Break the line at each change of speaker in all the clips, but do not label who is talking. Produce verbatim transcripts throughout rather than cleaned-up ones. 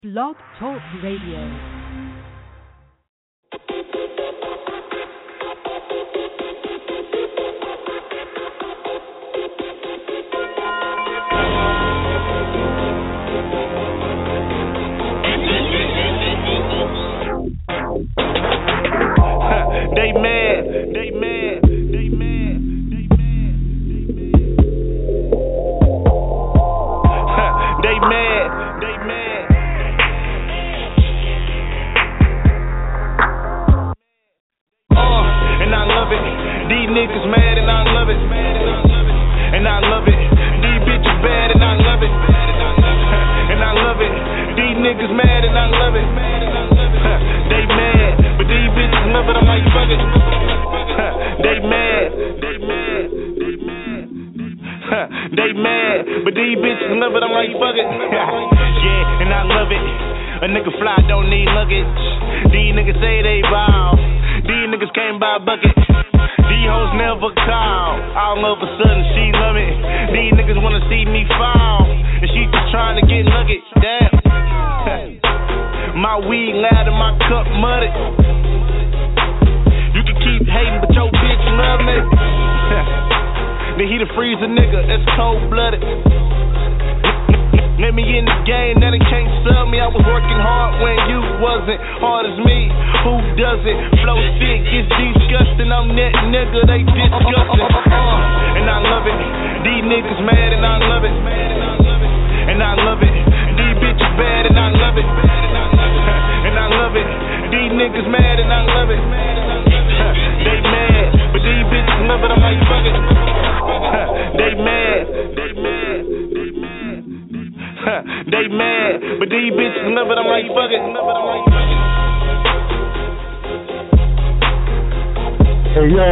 Blog Talk Radio.
They mad, they mad, they mad, they mad, they mad, they mad. Uh, and I love it. These niggas mad and I love it. And I love it. These bitches bad and I love it. And I love it. These niggas mad and I love it. They mad, but these bitches love it. I'm like, fuck it. They mad, they mad, they mad, they mad, but these bitches love it. I'm like, fuck it. Yeah, and I love it. A nigga fly don't need luggage. These niggas say they bow. These niggas came by a bucket. These hoes never call. All of a sudden she love it. These niggas wanna see me fall, and she just trying to get luggage. Damn. My weed loud and my cup muddy. You can keep hating, but your bitch love me. Then he to freeze a nigga, that's cold blooded. Let me in the game, now they can't sell me. I was working hard when you wasn't hard as me. Who does it? Flow sick, it's disgusting. I'm that nigga, they disgusting. Uh, and I love it. These niggas mad and I love it. And I love it. These bitches bad and I love it. And I love it. These niggas mad and I love it. They mad, but these bitches love it. I'm like, fuck it. They mad, they mad, they mad. They mad, but these bitches love it. I'm like, fuck it.
Hey yo.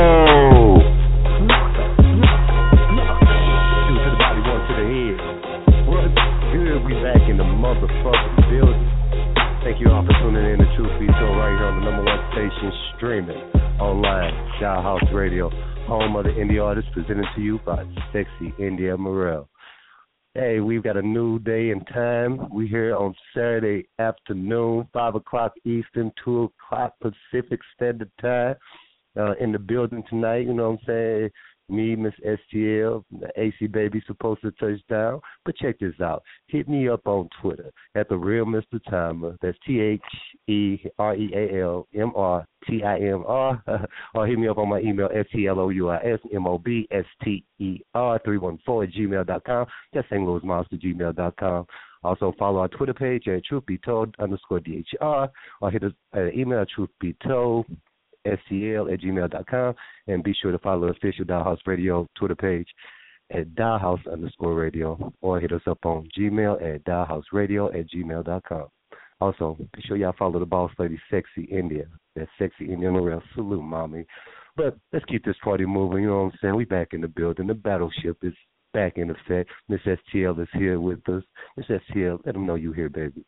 Two to the body, one to the head. What's good? We back in the motherfucking building. Thank you all for tuning in to Truth Be Told right here on the number one station streaming online, Dial House Radio, home of the indie artist, presented to you by Sexy India Morel. Hey, we've got a new day and time. We're here on Saturday afternoon, five o'clock Eastern, two o'clock Pacific Standard Time. Uh, in the building tonight, you know what I'm saying? Me, Miss S T L, the A C baby supposed to touch down. But check this out. Hit me up on Twitter at the real Mister Timer. That's T H E R E A L M R T I M R. Or hit me up on my email, S T L O U I S M O B S T E R three one four at gmail dot com. That's Saint Louis Monster gmail dot com. Also follow our Twitter page at Truth Be Told underscore D H R. Or hit us at uh, email Truth Be Told S T L at gmail dot com, and be sure to follow the official Dial House Radio Twitter page at Dial House underscore radio, or hit us up on Gmail at Dial House Radio at gmail dot com. Also, be sure y'all follow the boss lady, Sexy India. That's Sexy India Morel. Salute, mommy. But let's keep this party moving. You know what I'm saying? We back in the building. The battleship is back in effect. Miss S T L is here with us. Miss S T L, let them know you here, baby.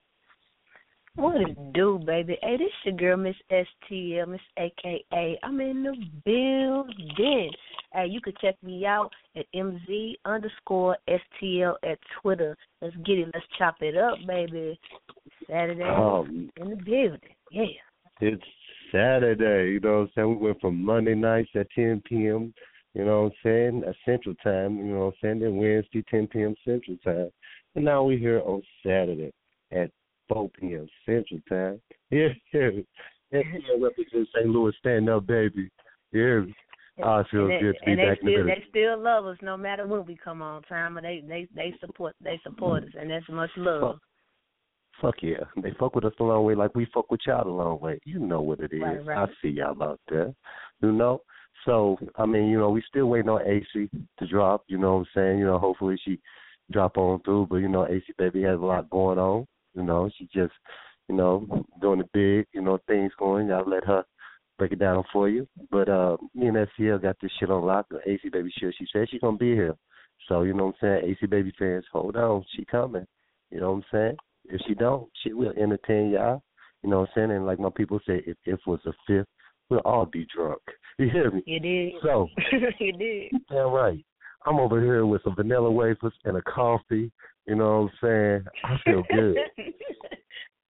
What it do, baby? Hey, this your girl, Miss S T L, Miss A K A. I'm in the building. Hey, you can check me out at M Z underscore S T L at Twitter. Let's get it. Let's chop it up, baby. Saturday um, in the building. Yeah.
It's Saturday. You know what I'm saying? We went from Monday nights at ten p.m., you know what I'm saying, at Central Time, you know what I'm saying, then Wednesday, ten p.m. Central Time. And now we're here on Saturday at four p.m. Central Time. Yeah, yeah. S T L represents Saint Louis stand up, baby. Yeah. Oh, it feels good to be back
still,
in the
They still love us no matter when we come on time. They they they support they support us, and that's much love.
Fuck, fuck yeah. They fuck with us the long way like we fuck with y'all the long way. You know what it is.
Right, right.
I see y'all out there. You know? So, I mean, you know, we still waiting on A C to drop. You know what I'm saying? You know, hopefully she drop on through. But, you know, A C baby has a lot going on. You know, she just, you know, doing it big, you know, things going. Y'all let her break it down for you. But uh, me and S C L got this shit on lock. The A C baby shit, she said she's going to be here. So, you know what I'm saying? A C baby fans, hold on. She coming. You know what I'm saying? If she don't, she will entertain y'all. You know what I'm saying? And like my people say, if it was a fifth, we'll all be drunk. You hear me?
You did.
So,
you did.
Damn right. I'm over here with some vanilla wafers and a coffee. You know what I'm saying? I feel good.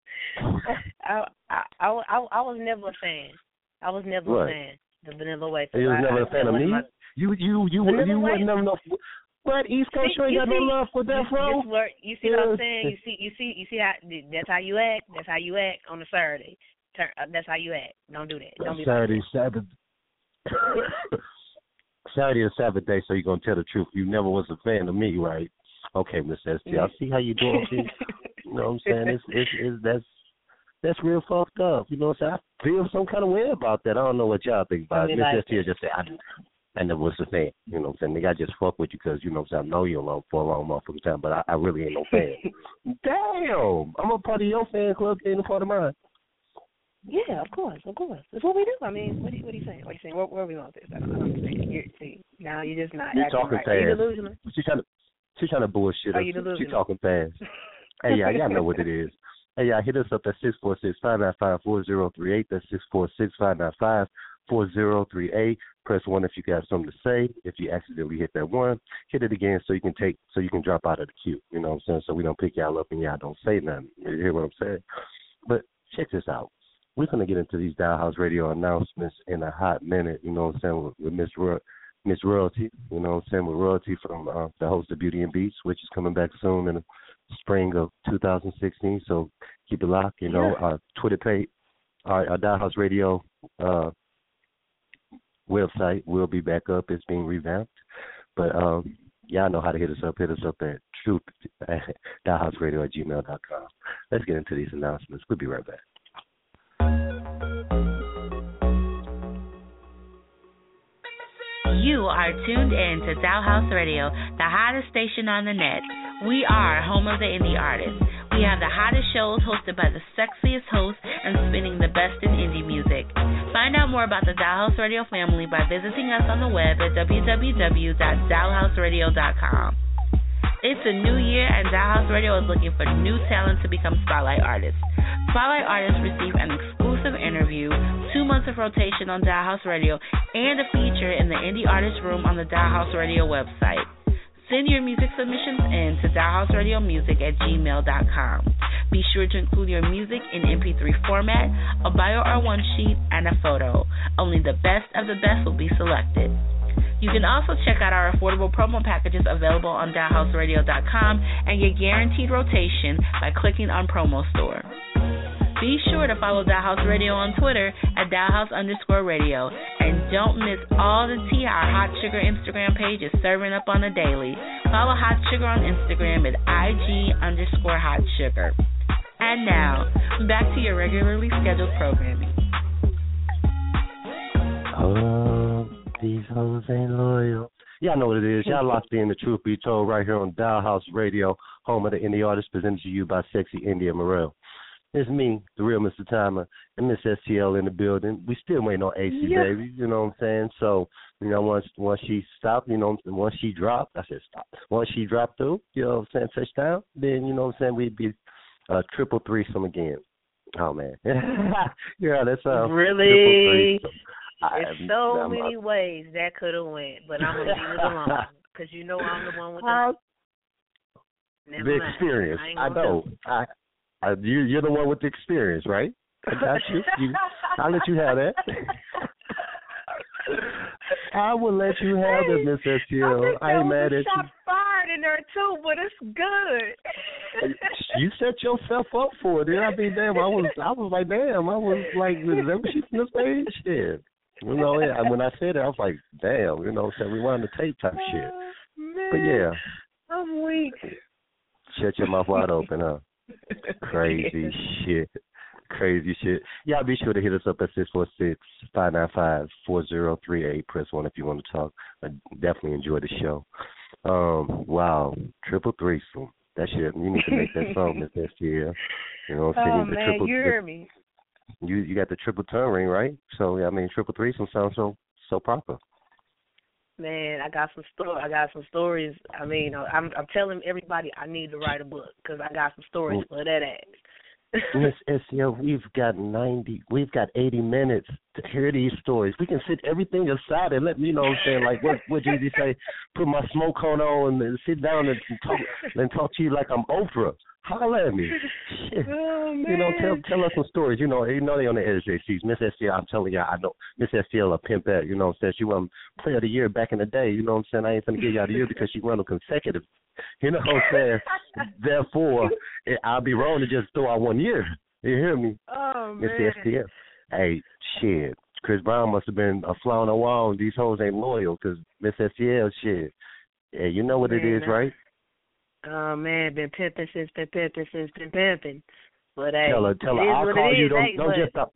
I, I, I, I, I was never a fan. I was never
what?
a fan. The Vanilla Way.
You was
I,
never
I,
a fan of me? My, you you you
Vanilla
you
Way?
wouldn't have no. What East Coast
see,
ain't got
see,
no love for Death Row?
You see what I'm saying? You see, you see, you see how that's how you act. That's how you act on a Saturday. Turn, uh, that's how you act. Don't do that. Don't be
Saturday,
like
Sabbath. Saturday or Sabbath day, so you're gonna tell the truth. You never was a fan of me, right? Okay, Miss S T. I see how you doing. You know what I'm saying? It's, it's it's that's that's real fucked up. You know what I'm saying? I feel some kind of way about that. I don't know what y'all think about it. Miss
like
S T just say I, I never was a fan. You know what I'm saying? Nigga, I just fuck with you because you know what I'm saying. I know you alone for a long motherfucking time, but I, I really ain't no fan. Damn, I'm a part of your fan club. You ain't a part of mine.
Yeah, of course, of course. That's what we do. I mean, what are you, what are you saying? What are you saying? Where, where are we going with this? I don't, I don't understand. You're, see, now you're just not
You're
acting
talking
right.
fast.
Are you delusional?
She's trying to, she's trying to bullshit
Are
us.
you delusional?
She's talking fast. Hey, y'all, y'all know what it is. Hey, y'all, hit us up at six four six, five nine five, four zero three eight. That's six four six, five nine five, four zero three eight. Press one if you got something to say. If you accidentally hit that one, hit it again so you can take, so you can drop out of the queue. You know what I'm saying? So we don't pick y'all up and y'all don't say nothing. You hear what I'm saying? But check this out. We're going to get into these Dial House Radio announcements in a hot minute, you know what I'm saying, with, with Miss Ro- Miss Royalty, you know what I'm saying, with Royalty from uh, the host of Beauty and Beats, which is coming back soon in the spring of two thousand sixteen. So keep it locked. You know,
Yeah.
our Twitter page, our, our Dial House Radio uh, website will be back up. It's being revamped. But um, y'all know how to hit us up. Hit us up at truth, dialhouseradio at gmail dot com. Let's get into these announcements. We'll be right back.
You are tuned in to Dial House Radio, the hottest station on the net. We are home of the indie artists. We have the hottest shows hosted by the sexiest hosts and spinning the best in indie music. Find out more about the Dial House Radio family by visiting us on the web at w w w dot dial house radio dot com. It's a new year, and Dial House Radio is looking for new talent to become Spotlight artists. Spotlight artists receive an exclusive interview, two months of rotation on Dial House Radio, and a feature in the Indie Artist Room on the Dial House Radio website. Send your music submissions in to dialhouseradiomusic at gmail dot com. Be sure to include your music in M P three format, a bio or one sheet, and a photo. Only the best of the best will be selected. You can also check out our affordable promo packages available on dial house radio dot com and get guaranteed rotation by clicking on Promo Store. Be sure to follow Dial House Radio on Twitter at dialhouse underscore radio. And don't miss all the tea our Hot Sugar Instagram page is serving up on the daily. Follow Hot Sugar on Instagram at IG underscore Hot Sugar. And now, back to your regularly scheduled programming.
Oh, these hoes ain't loyal. Y'all know what it is. Y'all locked in the Truth Be Told right here on Dial House Radio, home of the indie artist, presented to you by Sexy India Morel. It's me, the real Mister Timer, and Miss S T L in the building. We still waiting on A C,
yeah.
baby. You know what I'm saying? So, you know, once once she stopped, you know, once she dropped, I said stop. Once she dropped through, you know what I'm saying, touchdown, then, you know what I'm saying, we'd be uh, triple threesome again. Oh, man. yeah, that's uh,
really.
Triple
There's
I,
so
I'm,
many
I'm,
ways that could have went, but I'm going to leave it alone because you know I'm the one with the,
uh,
Never
the
mind.
experience.
I,
I know. I, I, you, you're the one with the experience, right? I got you. you I'll let you have that. I will let you have it, Miss S T L. I ain't mad at you.
Shot fired in there too, but it's good.
You set yourself up for it. Then I mean, damn, I was, I was like, damn, I was like, is that what she finna say? Shit, you know. Yeah, when I said it, I was like, damn, you know, so rewind the tape type shit.
Man,
but yeah,
I'm weak.
Shut your mouth wide open, huh? Crazy shit. Crazy shit. Y'all be sure to hit us up at six four six, five nine five, four zero three eight. Press one if you want to talk. I definitely enjoy the show. Um, wow. Triple threesome. That shit, you need to make that song, Miss S T L. You know what I'm saying?
Oh,
the
man,
triple,
you hear me.
You you got the triple tongue ring, right? So, I mean, triple threesome sounds so so proper.
Man, I got some sto- I got some stories. I mean, I'm I'm telling everybody I need to write a book because I got some stories for that ass.
Miss S C L, we've got ninety, we've got eighty minutes to hear these stories. We can sit everything aside and let me, you know what I'm saying, like what what did he say? Put my smoke on on and sit down and talk and talk to you like I'm Oprah. Holler at me. Shit.
Oh, man.
You know, tell tell us some stories. You know, you know they on the edge, J Cs. Miss S T L, I'm telling y'all, I know Miss S T L a pimpette. You know what I'm saying? She won Player of the Year back in the day. You know what I'm saying? I ain't finna give y'all the year because she won them consecutive. You know what I'm saying? Therefore, it, I'll be wrong to just throw out one year. You hear me?
Oh,
Miss
man.
S T L. Hey, shit. Chris Brown must have been a fly on the wall. These hoes ain't loyal because Miss S T L, shit. Yeah, you know what man, it is, right?
Oh, man, been pimping since been pimping since been pimping. But, hey,
tell her, tell her, I'll call you.
Is,
don't
hey,
don't
but,
just stop.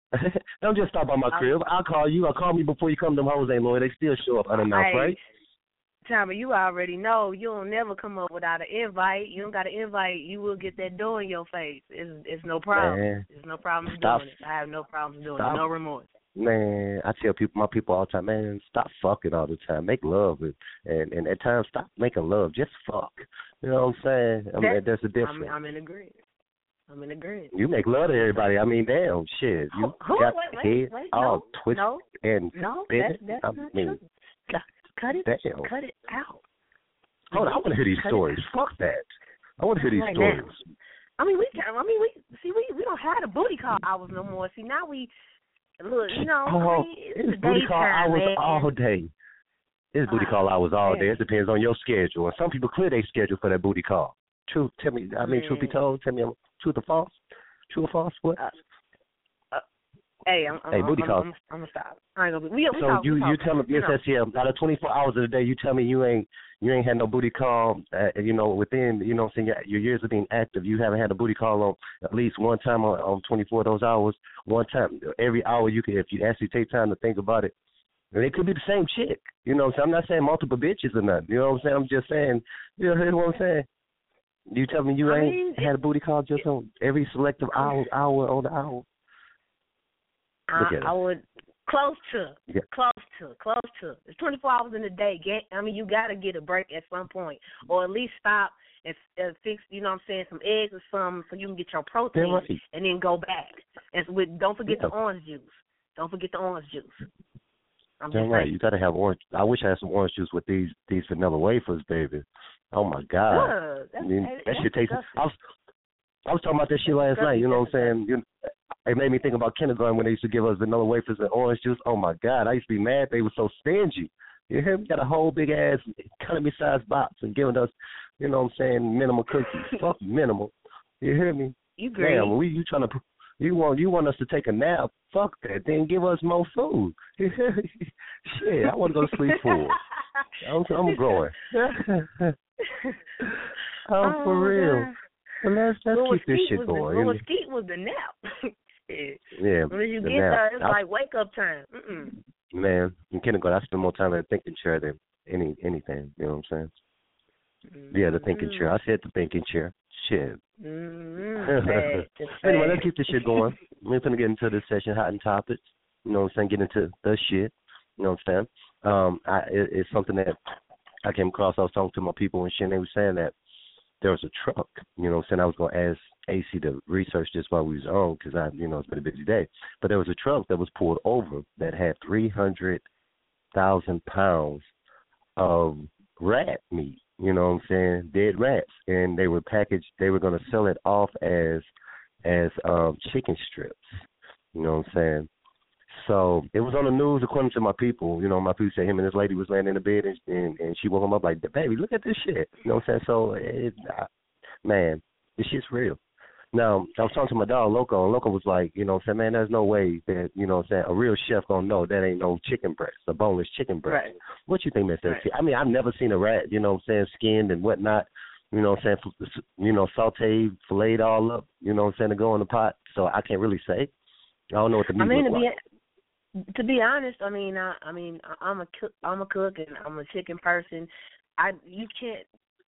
Don't just stop by my crib. I'll call you. I'll call me before you come. Them hoes ain't loyal. They still show up unannounced,
hey,
right?
Tommy, you already know you don't never come up without an invite. You don't got an invite, you will get that door in your face. It's it's no problem.
Man,
There's no problem
stop.
doing it. I have no problems doing
Stop.
it. No remorse.
Man, I tell people, my people all the time, man, stop fucking all the time. Make love, and and, and at times stop making love. Just fuck. You know what I'm saying? I mean, there's a difference.
I'm, I'm in agreement. I'm in agreement.
You make love to everybody. I mean, damn, shit. You
Who,
got
wait,
the
wait,
head
wait,
all
no,
twisted
no,
and
no,
bent.
that's, that's
I
not
mean,
true. Cut, cut it.
damn.
Cut it out.
Hold on, I want to hear these
cut
stories. Fuck that. I want to hear these
right
stories.
Now. I mean, we. I mean, we see. We we don't have the booty call hours no more. See, now we look. You know,
Oh,
I mean, it's,
it's booty call
daytime,
hours
man.
all day. It's booty
Oh,
call hours all
man.
day. It depends on your schedule. And some people clear their schedule for that booty call. Truth, tell me. I mean,
man.
truth be told, tell me, truth or false? True or false? What?
Uh, uh, hey, I'm,
hey,
I'm,
booty
I'm,
call.
I'm, I'm, I'm gonna stop. I ain't gonna be. We, we
so
talk,
you
we talk,
you tell me,
you
yes, yes, yeah. Out of twenty-four hours of the day, you tell me you ain't you ain't had no booty call. Uh, you know, within you know, saying your, your years of being active, you haven't had a booty call on at least one time on, on twenty-four of those hours. One time every hour you can, if you actually take time to think about it. And it could be the same chick. You know what I'm saying? I'm not saying multiple bitches or nothing. You know what I'm saying? I'm just saying. You know what I'm saying? You tell me you
I
ain't
mean,
had a booty call just on every selective hour, hour on the hour.
I, I would close to,
yeah.
close to, close to. It's twenty-four hours in a day. Get, I mean, you got to get a break at some point, or at least stop and uh, fix. You know what I'm saying? Some eggs or something, so you can get your protein,
right.
and then go back. And with, don't forget
yeah.
the orange juice. Don't forget the orange juice. I'm
Damn
just
right.
saying.
You got to have orange. I wish I had some orange juice with these these vanilla wafers, baby. Oh my God,
yeah, that's,
I mean,
that,
that shit tastes.
disgusting.
I was I was talking about that shit last night. You know what I'm saying? You, it made me think about kindergarten when they used to give us vanilla wafers and orange juice. Oh my God, I used to be mad they were so stingy. You hear me? Got a whole big ass economy sized box and giving us, you know what I'm saying, minimal cookies. Fuck minimal. You hear me?
You agree?
Damn, we you trying to you want you want us to take a nap? Fuck that. Then give us more food. Shit, I want to go to sleep full. I'm, I'm growing. oh,
oh,
for real.
God.
Well, let's let's
Little
keep this shit
was
going.
The, little skeet was the nap. yeah.
Yeah.
When you
the
get
nap.
there, it's
I,
like wake up time. Mm-mm.
Man, in kindergarten, I spend more time in the thinking chair than any anything. You know what I'm saying? Mm-hmm. Yeah, the thinking chair. I said the thinking chair. Shit.
Mm-hmm. Bad.
Anyway, let's keep this shit going. We're going to get into this session, hot and topics. You know what I'm saying? Get into the shit. You know what I'm saying? Um, I, it, it's something that I came across. I was talking to my people and shit, and they were saying that there was a truck. You know what I'm saying? I was going to ask A C to research this while we was on because, I, you know, it's been a busy day. But there was a truck that was pulled over that had three hundred thousand pounds of rat meat. You know what I'm saying? Dead rats. And they were packaged, they were going to sell it off as as um, chicken strips. You know what I'm saying? So it was on the news according to my people. You know, my people said him and this lady was laying in the bed and, and, and she woke him up like, baby, look at this shit. You know what I'm saying? So, it, uh, man, this shit's real. Now, I was talking to my dog, Loco, and Loco was like, you know what I'm saying, man, there's no way that, you know what I'm saying, a real chef gonna know that ain't no chicken breast, a boneless chicken breast.
Right.
What you think, Mister
Right.
I mean, I've never seen a rat, you know what I'm saying, skinned and whatnot, you know what I'm saying, you know, sauteed, filleted all up, you know what I'm saying, to go in the pot. So I can't really say. I don't know what the meat
I mean,
look
to
like.
be to be honest, I mean, I, I mean, I'm a cook, I'm a cook, and I'm a chicken person. I you can't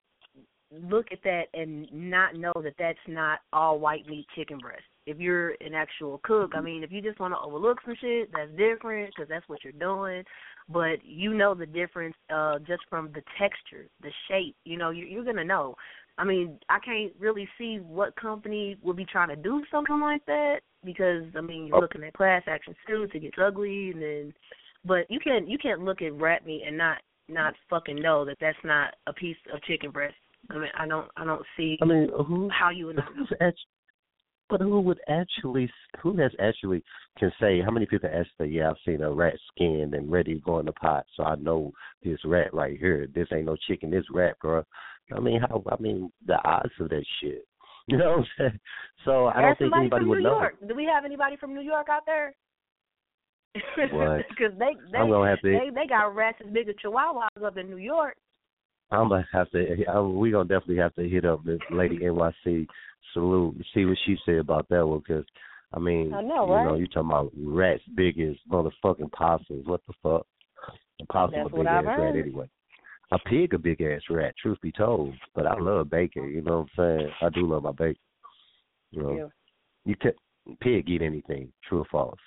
look at that and not know that that's not all white meat chicken breast. If you're an actual cook, I mean, if you just want to overlook some shit, that's different because that's what you're doing. But you know the difference uh, just from the texture, the shape. You know, you're, you're going to know. I mean, I can't really see what company would be trying to do something like that because, I mean, you're looking at class action suits, it gets ugly, and then, but you can't you can't look at rat meat and not not fucking know that that's not a piece of chicken breast. I mean, I don't, I don't see.
I mean, who?
How you would know?
Who's actually, but who would actually? Who has actually can say how many people actually? Yeah, I've seen a rat skinned and ready to go in the pot, so I know this rat right here. This ain't no chicken. This rat, bro. I mean, how? I mean, the odds of that shit. You know what I'm saying? So I don't think anybody
from
would
New
know.
York. Do we have anybody from New York out there?
What?
Because they they,
I'm gonna have to,
they they got rats as big as chihuahuas up in New York.
I'm gonna have to. I, we gonna definitely have to hit up this lady N Y C salute, see what she said about that one. Because I mean,
I know,
you
right?
know, you talking about rats big as motherfucking possums. What the fuck? A possum
That's
a big ass rat anyway. A pig a big ass rat. Truth be told, but I love bacon. You know what I'm saying? I do love my bacon. You know,
Yeah.
you can pig eat anything. True or false?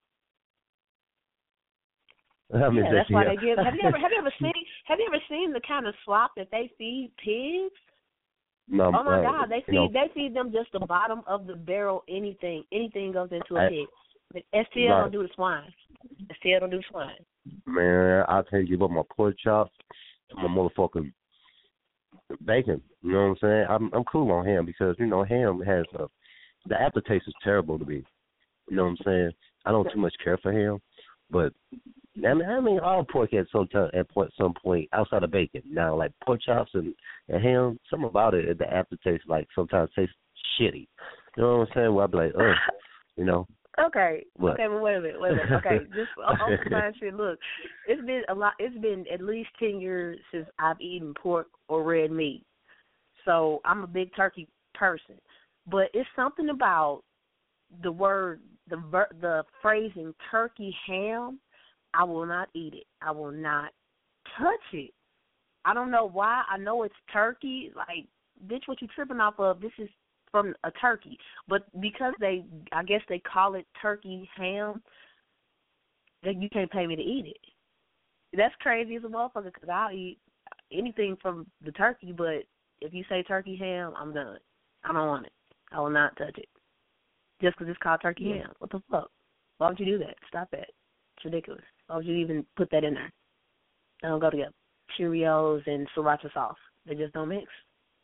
I mean,
yeah, that's
yeah.
why they give. Have you ever have you ever seen have you ever seen the kind of slop that they feed pigs?
No,
oh my
uh,
God, they feed
you know,
they feed them just the bottom of the barrel. Anything anything goes into a
I,
pig. But S T L
right.
don't do the swine. S T L don't do the swine.
Man, I can't give up my pork chops, my motherfucking bacon. You know what I'm saying? I'm I'm cool on ham because you know ham has a the aftertaste is terrible to me. You know what I'm saying? I don't too much care for ham, but I mean, I mean all pork at some time, at point, some point outside of bacon. Now, like pork chops and, and ham, something about it, the aftertaste like sometimes tastes shitty. You know what I'm saying? Well, I'll be like, ugh, you know.
Okay.
What?
Okay, but wait a minute, wait a minute. Okay, just on my shit. Look, it's been a lot. It's been at least ten years since I've eaten pork or red meat. So I'm a big turkey person, but it's something about the word, the ver, the phrasing turkey ham. I will not eat it. I will not touch it. I don't know why. I know it's turkey. Like, bitch, what you tripping off of? This is from a turkey. But because they, I guess they call it turkey ham, then you can't pay me to eat it. That's crazy as a motherfucker because I'll eat anything from the turkey, but if you say turkey ham, I'm done. I don't want it. I will not touch it. Just because it's called turkey yeah. ham. What the fuck? Why would you do that? Stop that. It's ridiculous. Why would you even put that in there? They don't go together. Cheerios and sriracha sauce. They just don't mix.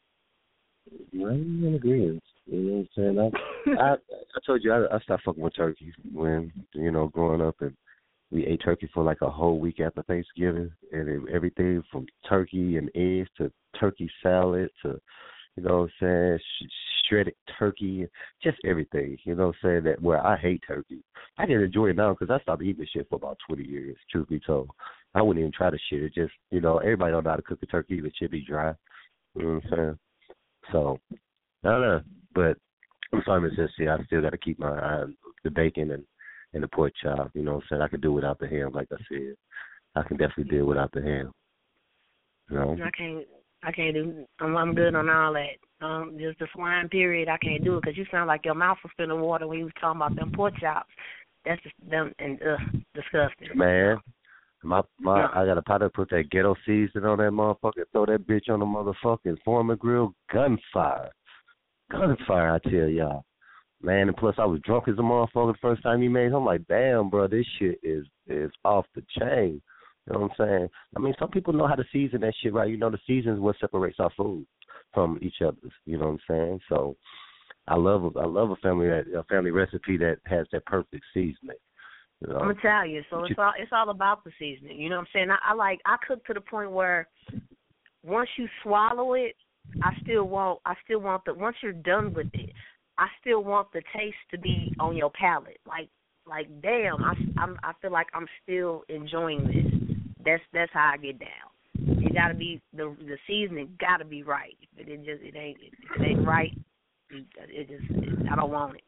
I'm in agreement. You know what I'm saying? I, I, I told you I, I stopped fucking with turkey when, you know, growing up, and we ate turkey for like a whole week after Thanksgiving, and it, everything from turkey and eggs to turkey salad to, you know what I'm saying, sh- shredded turkey, just everything, you know what I'm saying, that where I hate turkey. I can enjoy it now because I stopped eating this shit for about twenty years, truth be told. I wouldn't even try the shit. It just, you know, everybody don't know how to cook a turkey. The shit be dry. You know what I'm saying? So, I don't know. But I'm sorry, Miss S C, I still got to keep my eye on the bacon and, and the pork chop. You know what I'm saying? I can do without the ham, like I said. I can definitely deal without the ham. You know?
I can't. I can't do. I'm, I'm good on all that. Um, just the swine period. I can't do it because you sound like your mouth was spilling water when you was talking about them pork chops. That's just them and ugh, disgusting.
Man, my my, I got a pot to put that ghetto season on that motherfucker. Throw that bitch on the motherfucking Foreman grill. Gunfire, gunfire. I tell y'all, man. And plus, I was drunk as a motherfucker the first time he made it. I'm like, damn, bro, this shit is is off the chain. You know what I'm saying? I mean, some people know how to season that shit, right? You know, the season is what separates our food from each other's. You know what I'm saying? So, I love a, I love a family that a family recipe that has that perfect seasoning. You know?
I'm Italian, so it's all it's all about the seasoning. You know what I'm saying? I, I like I cook to the point where once you swallow it, I still want I still want the once you're done with it, I still want the taste to be on your palate. Like like damn, I I'm, I feel like I'm still enjoying this. That's that's how I get down. It gotta be the the seasoning gotta be right. If it just it ain't if it ain't right, it, it just it, I don't want it.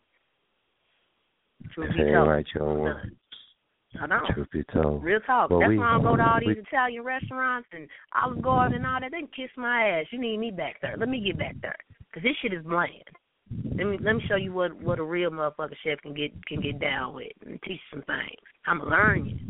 Truth be told,
right, you don't want it.
I know.
Truth be told.
Real talk.
Well,
That's
we,
why I go to all these
we,
Italian restaurants and Olive Garden and all that. They can kiss my ass. You need me back there. Let me get back there, cause this shit is bland. Let me let me show you what, what a real motherfucker chef can get can get down with and teach you some things. I'm gonna learn you.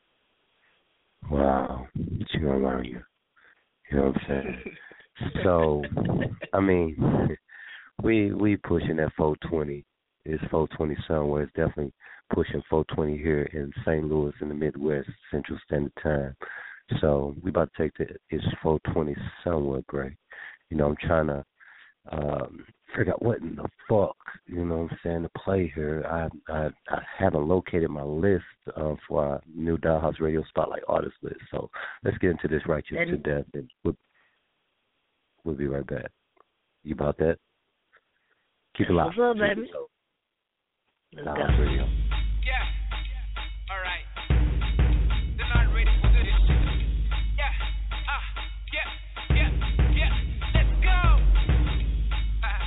Wow, she gonna learn you. You know what I'm saying? So, I mean, we we pushing that four twenty. It's four twenty somewhere. It's definitely pushing four twenty here in Saint Louis in the Midwest, Central Standard Time. So we about to take the it's four twenty somewhere, Gray. you know, I'm trying to um, figure out what in the fuck, you know what I'm saying, to play here. I I, I haven't located my list uh, for our new Dollhouse Radio Spotlight artist list. So let's get into this Righteous to Death, and we'll, we'll be right back. You about that? Keep it locked.
What's up, baby? Let's
Dollhouse
go.
Radio.
Yeah. All right. They're not ready for this. Yeah. Ah. Yeah. Yeah. Yeah. Let's go. Ah.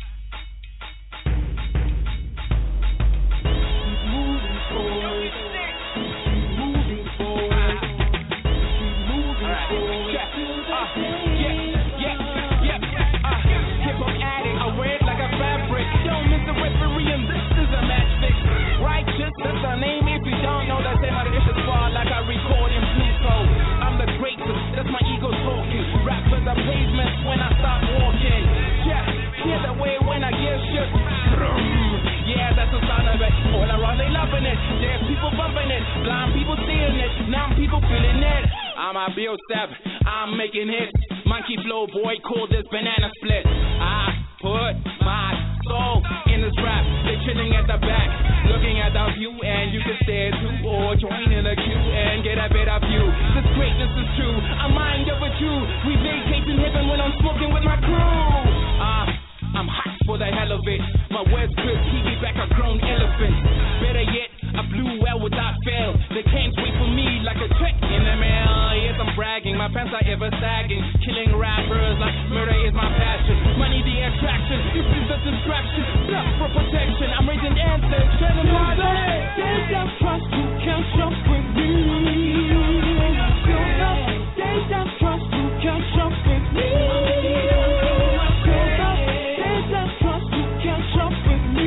Moving forward. Moving forward. Moving forward. Yeah. Ah. Yeah. Yeah. Yeah. Ah. Keep on adding. I wear it like a fabric. Don't miss the referee, and this is a match fix. Righteous, that's the name. If you don't know, that's my dishes fall like I record in Pluto. I'm the greatest, that's my ego talking. Rap for the pavement when I start walking. Yeah, hear the way when I get shit. Yeah, that's the sound of it. All around they loving it. There's people bumping it. Blind people seeing it. Numb people feeling it. I'm a Bill Step, I'm making hits. Monkey flow boy, call this banana split. I put my soul in this rap. They chilling at the back, looking at the view, and you can stare too, or join in the queue and get a better view. This greatness is true, a mind of a Jew. We vacate in heaven when I'm smoking with my crew. Ah, uh, I'm hot for the hell of it. My words could keep me back a grown elephant. Better yet, I blew well without fail. They can't wait for me like a check in the mail. Yes, I'm bragging, my pants are ever sagging. Killing rappers like murder is my passion. Money the attraction, this is a distraction. Blood for protection, I'm raising answers. Trying to move on.
There's that trust you can't jump with me. There's that trust you can't jump with me. There's that trust you can't jump with me.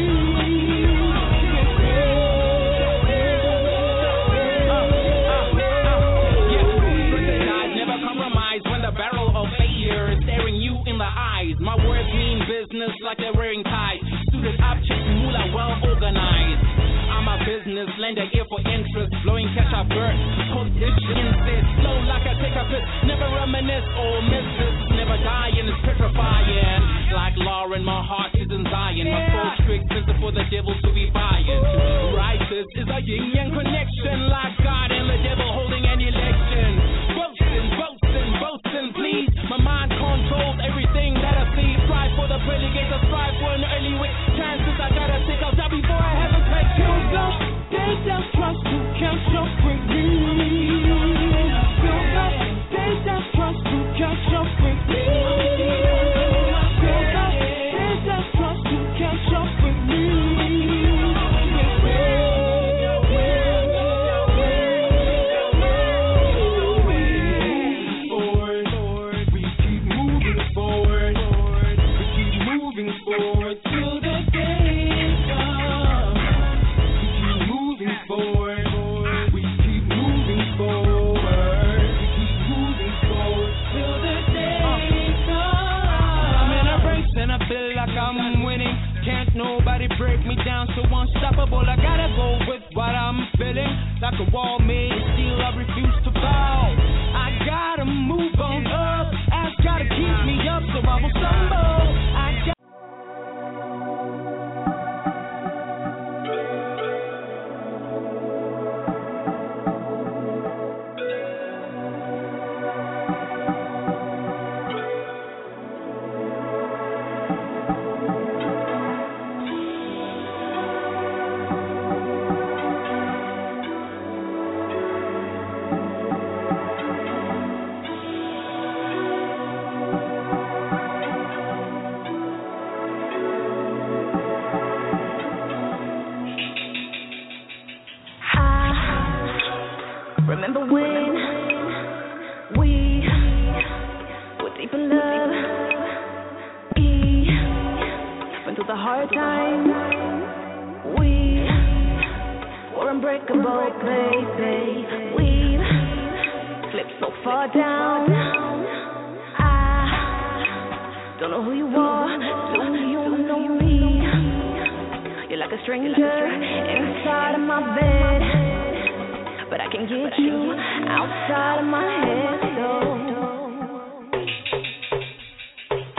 My words mean business like they're wearing ties. Suited objects, moolah well organized. I'm a business lender here for interest. Blowing cash I burn. Condition insist. Slow like I take a piss. Never reminisce or miss this. Never dying, it's petrifying. Like Lauren, my heart is in Zion. My soul strict is for the devil to be buying. Righteous is a yin yang connection. Like God and the devil holding an election. Boasting, boasting, boasting, please. My mind controls everything that I see. Strive for the pearly gates, I strive for an early wake. Chances I gotta take out that before I have a take.
There's that trust you can't jump with me. There's that trust you can't jump with me. There's that trust you can't jump with me.
Nobody break me down, so unstoppable. I gotta go with what I'm feeling. Like a wall made of steel, I refuse to bow. I gotta move on up. Ask gotta keep me up, so I will stumble. I got
remember when we were deep in love. Even through the hard times, we were unbreakable, baby. We slipped so far down. I don't know who you are. Do you know me? You're like a stranger inside of my bed, but I can get you outside of my head, so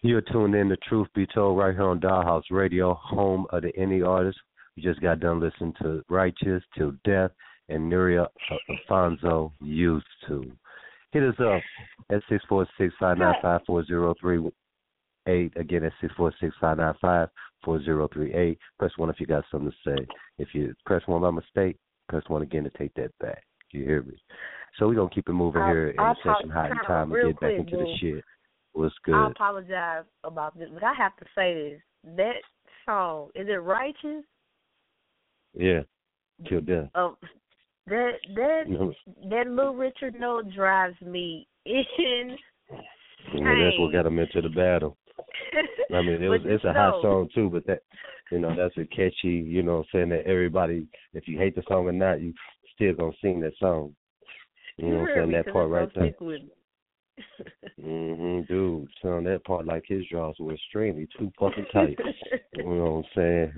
You're tuned in to Truth Be Told right here on Dollhouse Radio, home of the indie artists. We just got done listening to Righteous, Till Death, and Nuria Alfonso, Used To. Hit us up at six four six, five nine five, four zero three eight. Again, at six four six, five nine five, four zero three eight. Press one if you got something to say. If you press one by mistake, press one again to take that back. You hear me? So we're going to keep it moving
I'll,
here in
I'll
the session hot time and get back into the shit. What's good?
I apologize about this, but I have to say this. That song, is it Righteous?
Yeah, Till Death.
Oh, that that
No.
that Little Richard note drives me insane.
Yeah, that's what got him into the battle. I mean, it was, it's a hot song too, but that, you know, that's a catchy, you know, saying that everybody, if you hate the song or not, you still gonna sing that song. You know what I'm saying? That part right there. Mhm, dude, son, that part like his jaws were extremely too fucking tight. You know what I'm saying?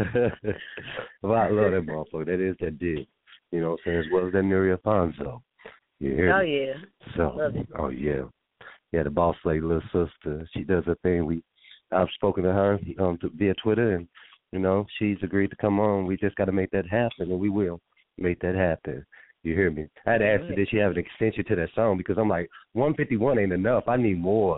But I love that motherfucker. That is that dig. You know what I'm saying? As well as that Nuria Alfonso. You hear
Oh
me?
yeah.
So,
Love it.
oh yeah, yeah. The boss lady, little sister, she does her thing. We, I've spoken to her um to, via Twitter, and you know she's agreed to come on. We just got to make that happen, and we will make that happen. You hear me? I had to ask her, did she have an extension to that song? Because I'm like, one fifty-one ain't enough. I need more.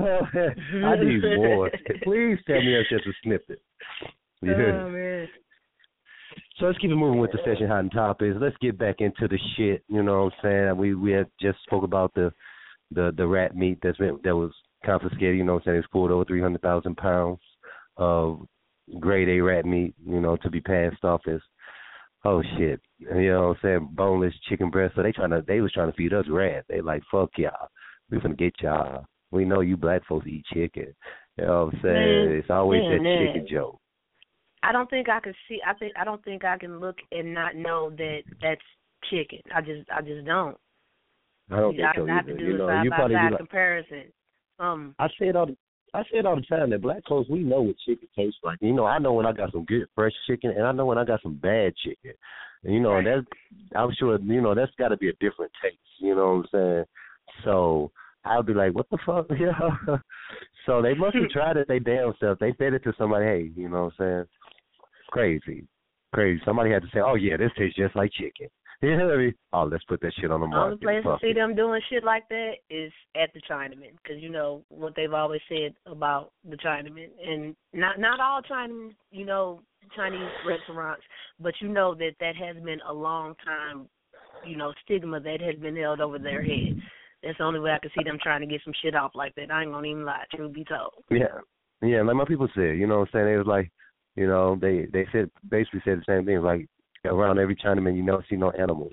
I need more. Please tell me that's just a snippet. You hear
Oh
me?
man.
So let's keep it moving with the session hot and topics. Let's get back into the shit. You know what I'm saying? We we had just spoke about the the the rat meat that's been that was confiscated. You know what I'm saying? It's pulled over three hundred thousand pounds of grade A rat meat. You know, to be passed off as oh shit. You know what I'm saying? Boneless chicken breast. So they trying to they was trying to feed us rat. They like fuck y'all. We finna get y'all. We know you black folks eat chicken. You know what I'm saying?
Man,
it's always
man,
that
man.
chicken joke.
I don't think I can see. I think I don't think I can look and not know that that's chicken. I just I just don't.
I don't
You
think so
I have to
either.
do
You
a
know,
side
you
by
probably be
side
like,
comparison. Um,
I say it all the I say it all the time that black folks, we know what chicken tastes like. You know, I know when I got some good fresh chicken, and I know when I got some bad chicken. And you know,
Right.
and that's I'm sure you know that's got to be a different taste. You know what I'm saying? So I'll be like, what the fuck? Yeah. So they must have tried it they damn self. They fed it to somebody. Hey, you know what I'm saying? Crazy, crazy. Somebody had to say, oh yeah, this tastes just like chicken. You know what I mean? Oh, let's put that shit on the
only
market.
place to
Fuck
see
it.
them doing shit like that is at the Chinaman, because you know what they've always said about the Chinaman, and not not all Chinamen, you know, Chinese restaurants, but you know that that has been a long time, you know, stigma that has been held over their head. That's the only way I can see them trying to get some shit off like that. I ain't gonna even lie, truth be told.
Yeah, yeah. Like my people said, you know what I'm saying? They was like, you know, they they said basically said the same thing. Like around every Chinaman, you never see no animals.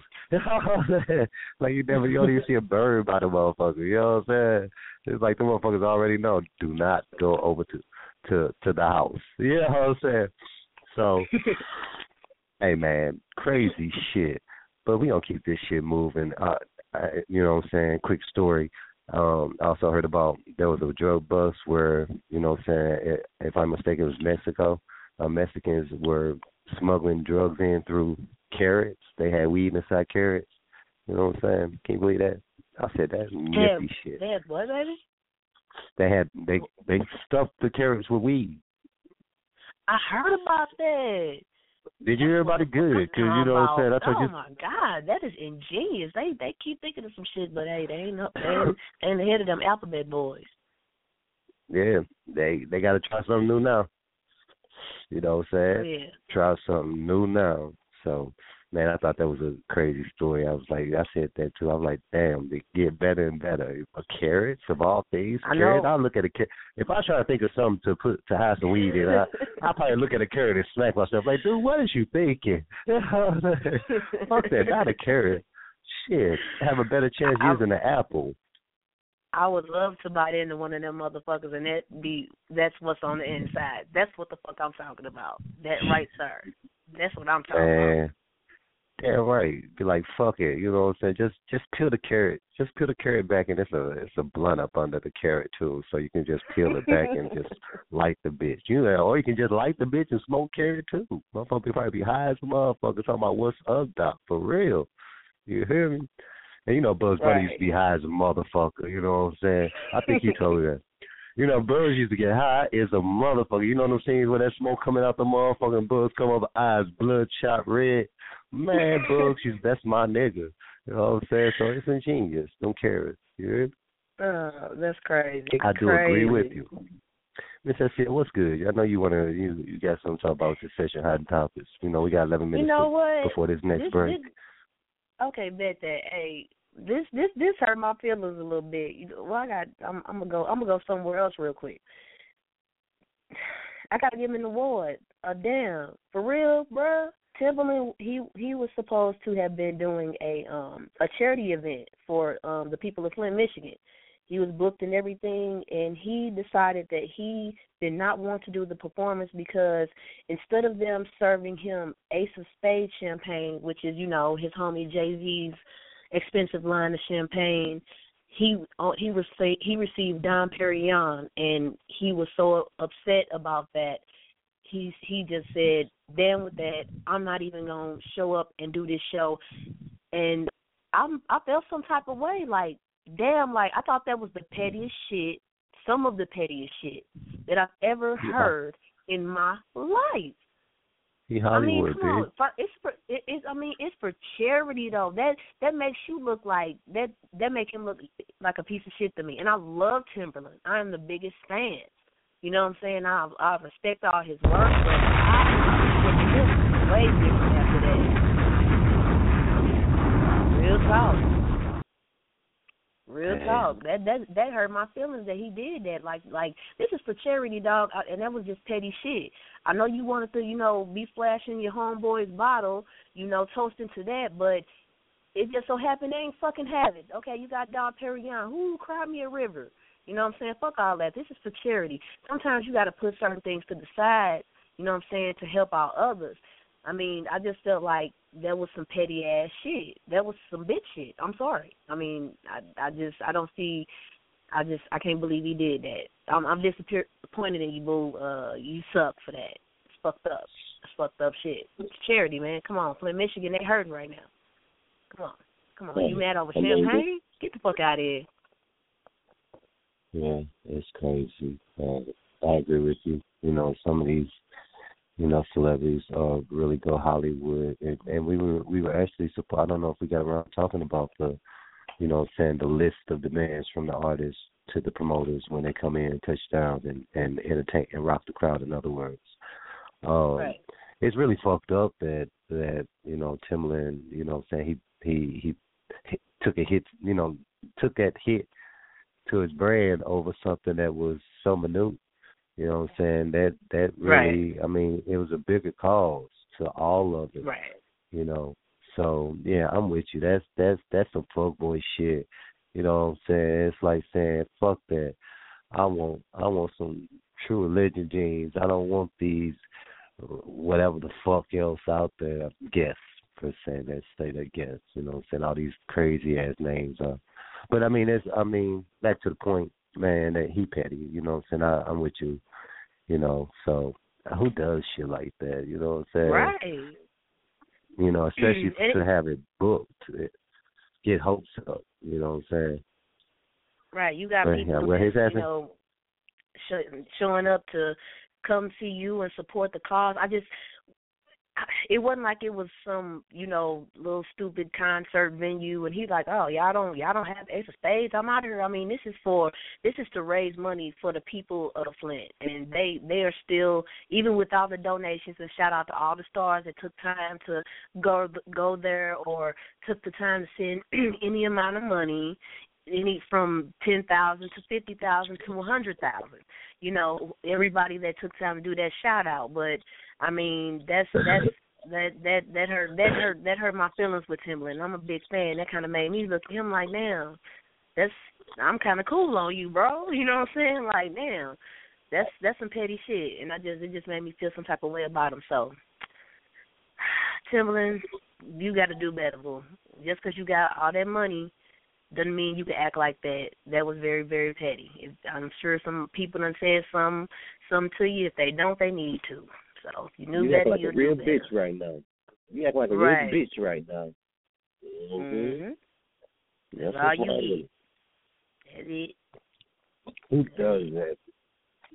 Like you never, you don't even see a bird by the motherfucker. You know what I'm saying? It's like the motherfuckers already know. Do not go over to to to the house. You know what I'm saying? So, hey man, crazy shit. But we gonna keep this shit moving. Uh, I, you know what I'm saying? Quick story. Um, I also heard about there was a drug bust where, you know what I'm saying, if I'm mistaken, it was Mexico. Uh, Mexicans were smuggling drugs in through carrots. They had weed inside carrots. You know what I'm saying? Can you believe that? I said that's nifty shit.
They had what, baby?
They had they they stuffed the carrots with weed.
I heard about that.
Did you hear about it? Good, because you know what I'm saying. I told
oh
you.
my God, that is ingenious. They they keep thinking of some shit, but hey, they ain't up, they ain't, they ain't ahead of them alphabet boys.
Yeah, they they got to try something new now. You know what I'm saying?
Oh, yeah.
Try something new now. So, man, I thought that was a crazy story. I was like, I said that too. I was like, damn, they get better and better. A carrots of all things.
I
Carrot.
know.
I'll look at a carrot. If I try to think of something to put to hide some weed in, I I probably look at a carrot and smack myself like, dude, what is you thinking? Fuck that, not a carrot. Shit, have a better chance
I,
using an apple.
I would love to bite into one of them motherfuckers, and that be that's what's on the inside. That's what the fuck I'm talking about. That right, sir. That's what I'm talking
Man.
about.
Damn right. Be like, fuck it. You know what I'm saying? Just just peel the carrot. Just peel the carrot back, and it's a it's a blunt up under the carrot too, so you can just peel it back and just light the bitch. You know, or you can just light the bitch and smoke carrot too. Motherfucker probably be high as a motherfucker talking about what's up, doc, for real. You hear me? And you know, Bugs Bunny
Right.
used to be high as a motherfucker. You know what I'm saying? I think he told me that. You know, Bugs used to get high as a motherfucker. You know what I'm saying? Where that smoke coming out the motherfucking Bugs come over, eyes bloodshot red. Man, Bugs, that's my nigga. You know what I'm saying? So it's ingenious. Don't care. You heard?
Oh, that's crazy.
I do
crazy.
agree with you. Miss S C, what's good? I know you wanna you you got something to talk about this session, hot topics. You know, we got eleven minutes
you know
to,
what?
before this next
this,
break.
This, okay, bet that. Hey, this this this hurt my feelings a little bit. You know, well, I got. I'm, I'm gonna go. I'm gonna go somewhere else real quick. I gotta give him an award. A damn for real, bruh. Timberland, he he was supposed to have been doing a um a charity event for um the people of Flint, Michigan. He was booked and everything, and he decided that he did not want to do the performance because instead of them serving him Ace of Spades champagne, which is, you know, his homie Jay-Z's expensive line of champagne, he he received he received Dom Perignon, and he was so upset about that. He he just said, "Damn with that! I'm not even gonna show up and do this show." And I'm I felt some type of way, like, damn, like I thought that was the pettiest shit, some of the pettiest shit that I've ever heard yeah. in my life.
He Hollywood,
I mean, come
dude.
on, it's for it, it's. I mean, it's for charity though. That that makes you look like that. That make him look like a piece of shit to me. And I love Timberland. I am the biggest fan. You know what I'm saying? I I respect all his work, but I respect him way different after that. Real talk. Real
Damn.
talk. That that that hurt my feelings that he did that. Like like this is for charity, dog, and that was just petty shit. I know you wanted to, you know, be flashing your homeboy's bottle, you know, toasting to that, but it just so happened they ain't fucking have it. Okay, you got Dom Perignon. Who cried me a river? You know what I'm saying? Fuck all that. This is for charity. Sometimes you got to put certain things to the side, you know what I'm saying, to help out others. I mean, I just felt like that was some petty ass shit. That was some bitch shit. I'm sorry. I mean, I, I just, I don't see, I just, I can't believe he did that. I'm, I'm disappointed in you, boo. Uh, you suck for that. It's fucked up. It's fucked up shit. It's charity, man. Come on, Flint, Michigan, they hurting right now. Come on, come on. You mad over champagne? Get the fuck out of here.
Yeah, it's crazy. Uh, I agree with you. You know, some of these, you know, celebrities uh, really go Hollywood, and, and we were we were actually supposed. I don't know if we got around talking about the, you know, saying the list of demands from the artists to the promoters when they come in and touch down and, and entertain and rock the crowd. In other words, um,
right.
It's really fucked up that that you know Timbaland, you know, saying he he he, he took a hit, you know, took that hit to his brand over something that was so minute. You know what I'm saying? That that really,
right.
I mean, it was a bigger cause to all of it.
Right.
You know. So yeah, I'm with you. That's that's that's some fuckboy shit. You know what I'm saying? It's like saying, fuck that. I want I want some True Religion jeans. I don't want these whatever the fuck else out there. Guess per se, let's say that guess. You know what I'm saying? All these crazy ass names are. But I mean, it's I mean, back to the point, man, that he petty, you know what I'm saying? I, I'm with you, you know, so who does shit like that, you know what I'm saying?
Right.
You know, especially
mm,
to have it booked, it, get hopes up, you know what I'm saying?
Right, you got
but,
people
yeah, well,
that, you know, sh- showing up to come see you and support the cause. I just, it wasn't like it was some, you know, little stupid concert venue, and he's like, oh, y'all don't, y'all don't have Ace of Spades. I'm out here. I mean, this is for, this is to raise money for the people of Flint, and they, they are still, even with all the donations, and shout out to all the stars that took time to go, go there, or took the time to send any amount of money, any from ten thousand to fifty thousand to a hundred thousand. You know, everybody that took time to do that shout out, but. I mean, that's that's that that that hurt that hurt that hurt my feelings with Timbaland. I'm a big fan. That kind of made me look at him like, damn, that's I'm kind of cool on you, bro. You know what I'm saying? Like, damn, that's that's some petty shit, and I just it just made me feel some type of way about him. So, Timbaland, you got to do better, boo. Just because you got all that money doesn't mean you can act like that. That was very, very petty. If, I'm sure some people done said some some to you. If they don't, they need to. So you knew
you
that
act like
you
a real
bitch
bitch right now. You act like a
right.
real bitch right now.
Mm-hmm. mm-hmm.
That's
all you
need.
That's it.
Who does that?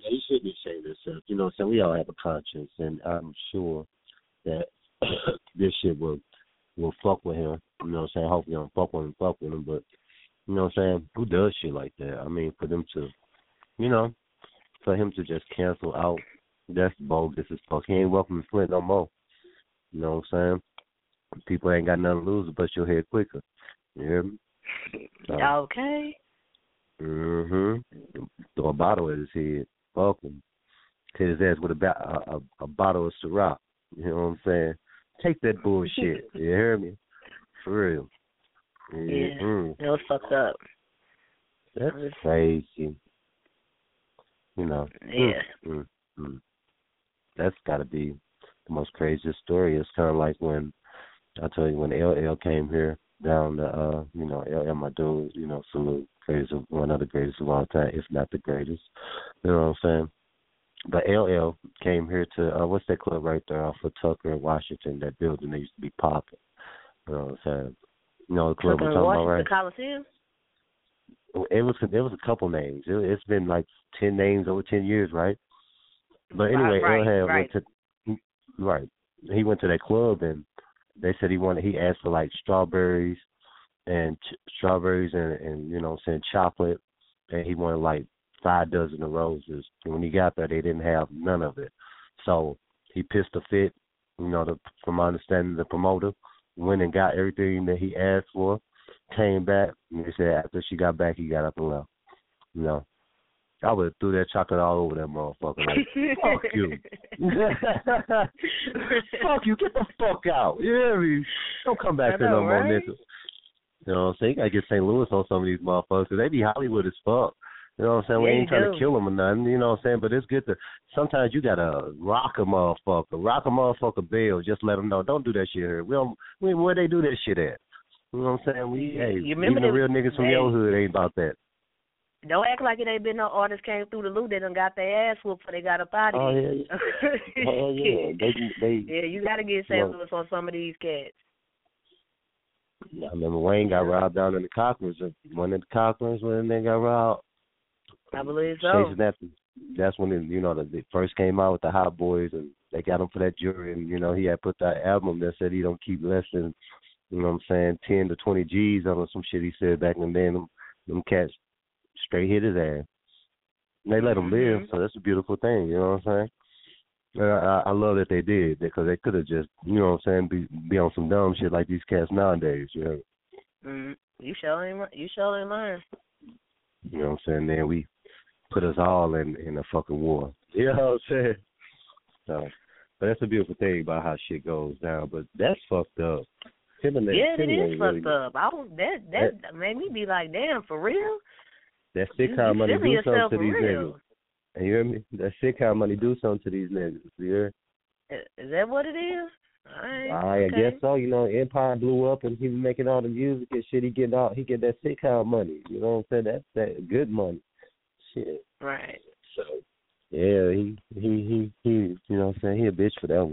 he shouldn't be ashamed of himself. You know what I'm saying? We all have a conscience, and I'm sure that this shit will will fuck with him. You know what I'm saying? Hopefully, don't fuck with him, fuck with him. But you know what I'm saying? Who does shit like that? I mean, for them to, you know, for him to just cancel out, that's bogus as fuck. He ain't welcome to Flint no more. You know what I'm saying? People ain't got nothing to lose but your head quicker. You hear me? So,
okay.
Mm-hmm. Throw a bottle at his head. Fuck him. Hit his ass with a, ba- a, a, a bottle of Ciroc. You know what I'm saying? Take that bullshit. You hear me? For real. Mm-hmm.
Yeah. It was fucked up.
That's crazy. You know.
Yeah.
Mm-hmm. That's got to be the most craziest story. It's kind of like when, I tell you, when L L came here down the, uh, you know, L L, my dude, you know, salute. Greatest of, one of the greatest of all time, if not the greatest. You know what I'm saying? But L L came here to, uh, what's that club right there off of Tucker in Washington, that building that used to be popping. You know what I'm saying? You know the club
Tucker
we're talking
Washington
about, right?
Coliseum?
It was, it was a couple names. It, it's been like ten names over ten years, right? But anyway,
right,
L had
right.
went to, right. He went to that club and they said he wanted, he asked for like strawberries and ch- strawberries and, and, you know what I'm saying, chocolate, and he wanted like five dozen of roses. And when he got there, they didn't have none of it. So he pissed a fit, you know, the, from my understanding, the promoter went and got everything that he asked for, came back, and he said after she got back, he got up and left. You know, I would have threw that chocolate all over that motherfucker. Like, fuck you. Fuck you. Get the fuck out. You hear me? Don't come back here no more,
right?
nigga. You know what I'm saying? You got to get Saint Louis on some of these motherfuckers because they be Hollywood as fuck. You know what I'm saying?
Yeah,
We ain't trying
do.
to kill them or nothing. You know what I'm saying? But it's good to, sometimes you got to rock a motherfucker. Rock a motherfucker bail. Just let them know. Don't do that shit here. We don't, we, where they do that shit at? You know what I'm saying? We, hey,
you
even the real niggas from
hey,
your hood ain't about that.
Don't act like it ain't been no artists came through the loop. They done got their ass whooped before they got up out of
Oh,
here.
yeah. Oh, yeah. They, they,
yeah, you got to get Saint
well,
Louis on some of these cats.
I remember Wayne got robbed down in the Cochrans. One of the Cochrans when they got robbed.
I believe so.
Chasing that, that's when it, you know, the, they first came out with the Hot Boys, and they got him for that jury. And you know, he had put that album that said he don't keep less than, you know, what I'm saying, ten to twenty G's on some shit he said back in the day. And them, them cats straight hit his ass. And they let him
mm-hmm.
live, so that's a beautiful thing. You know what I'm saying? And I, I love that they did, because they could have just, you know what I'm saying, be, be on some dumb shit like these cats nowadays. You know.
Mm, you sure ain't you sure ain't learn.
You know what I'm saying? Then we put us all in, in a fucking war. You know what I'm saying? So, but that's a beautiful thing about how shit goes down. But that's fucked up. Timberlake,
yeah, it
Timberlake
is
really,
fucked up. I was, that that, that made me be like, damn, for real?
That sitcom money do something to these
real.
niggas. You hear me? That sitcom money do something to these niggas. You hear?
Is that what it is? Right,
I
okay.
guess so. You know, Empire blew up and he was making all the music and shit. He get all he get that sitcom money. You know what I'm saying? That's that good money. Shit.
Right.
So yeah, he he he he. You know what I'm saying? He a bitch for that one.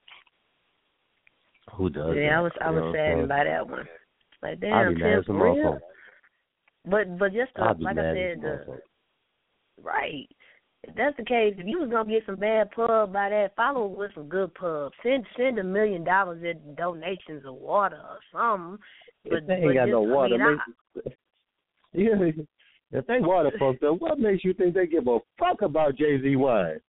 Who does?
Yeah,
that?
I was I
you
was saddened by that one. Like damn, Tim, for real. But but just the, like I said, the, right. If that's the case, if you was gonna get some bad pub by that, follow it with some good pub. Send send a million dollars in donations of water or something.
If they ain't got
just,
no water,
I mean,
makes, I, yeah, if they water fucked up, what makes you think they give a fuck about Jay-Z wine?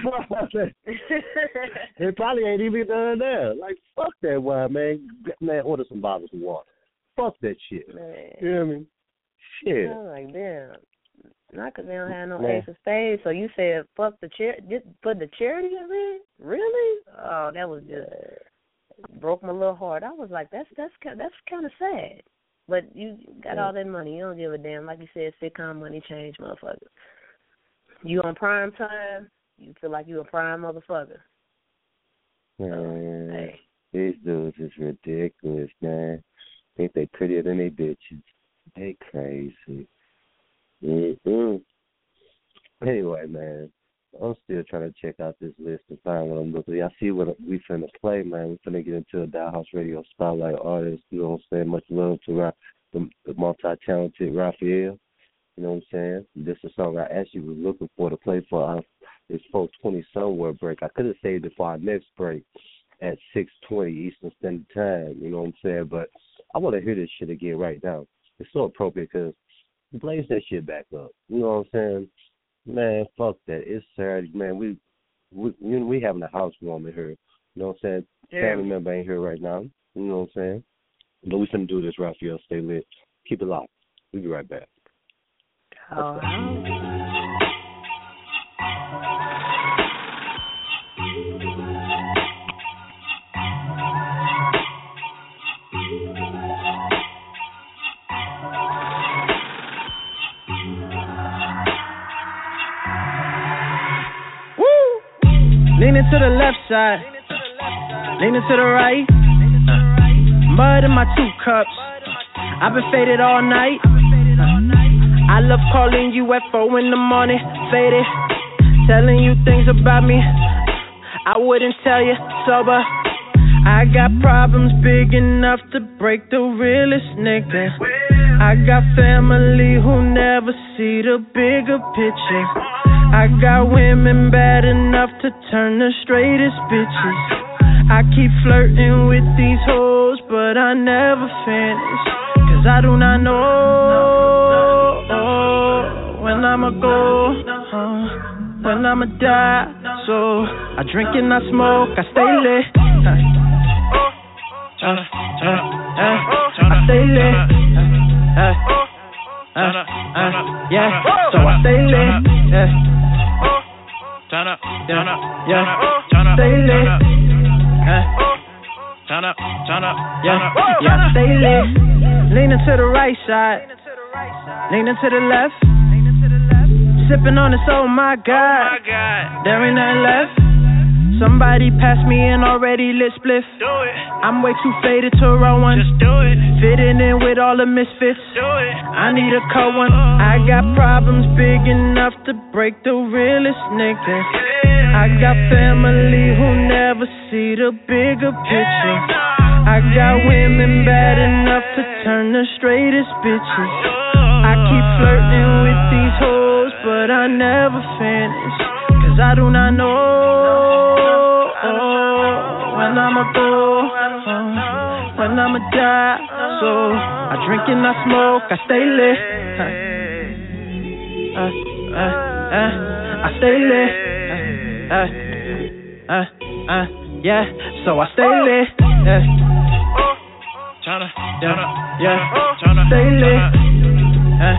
They probably ain't even done there. Like, fuck that wine, man. Man, order some bottles of water. Fuck that shit.
Man.
You know what I mean? Shit.
I'm like, damn. Not because they don't have no
Man.
ace of spades. So you said fuck the charity, just put the charity in it? Really? Oh, that was just broke my little heart. I was like, that's that's that's kind of sad. But you got
yeah.
all that money. You don't give a damn. Like you said, sitcom money change, motherfucker. You on prime time, you feel like you a prime motherfucker.
Man,
so, hey.
These dudes is ridiculous, man. Think they prettier than they bitches. They crazy. Mm-hmm. Anyway, man, I'm still trying to check out this list and find what I'm looking at. I see what we finna play, man. We finna get into a Dollhouse Radio Spotlight artist. You know what I'm saying? Much love to Ra- the, the multi-talented Raphael. You know what I'm saying? This is a song I actually was looking for to play for our this four twenty somewhere break. I could have saved it for our next break at six twenty Eastern Standard Time, you know what I'm saying? But I want to hear this shit again right now. It's so appropriate because blaze that shit back up. You know what I'm saying? Man, fuck that. It's Saturday, man. We we you know, we having a housewarming here. You know what I'm saying? Yeah. Family member ain't here right now. You know what I'm saying? But we finna do this, Raphael. Stay lit. Keep it locked. We'll be right back.
Oh,
Leaning to the left side, leaning to the right. Mud in my two cups. I've been faded all night. I love calling you at four in the morning, faded, telling you things about me I wouldn't tell you sober. I got problems big enough to break the realest nigga. I got family who never see the bigger picture. I got women bad enough to turn the straightest bitches. I keep flirting with these hoes, but I never finish. Cause I do not know when I'ma go, uh, when I'ma die. So I drink and I smoke, I stay lit. Uh, uh, uh, uh, I stay lit. Uh, uh, uh, yeah, so I stay lit. Yeah. Turn up, turn up, yeah, stay lit. Turn up, turn up, yeah, yeah, stay lit. Leaning to the right side, leaning to the left. Sipping on this, oh my God, there ain't nothing left. Somebody passed me an already lit spliff. I'm way too faded to roll one. Just do it. Fitting in with all the misfits. Do it. I need a cold one. I got problems big enough to break the realest nigga. I got family who never see the bigger picture. I got women bad enough to turn the straightest bitches. I keep flirting with these hoes, but I never finish. Cause I do not know when I'ma go, uh, when I'ma die. So I drink and I smoke, I stay lit. Uh, uh, uh, uh, I stay lit. Uh, uh, uh, uh, yeah. So I stay lit. Yeah. Yeah, yeah. Stay lit. Uh,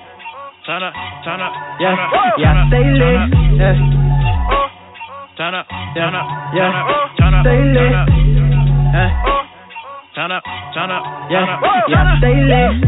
yeah, yeah. Stay lit. Yeah. Turn up, turn up, yeah, stay lit. Uh, turn up, turn up, yeah, yeah, stay lit.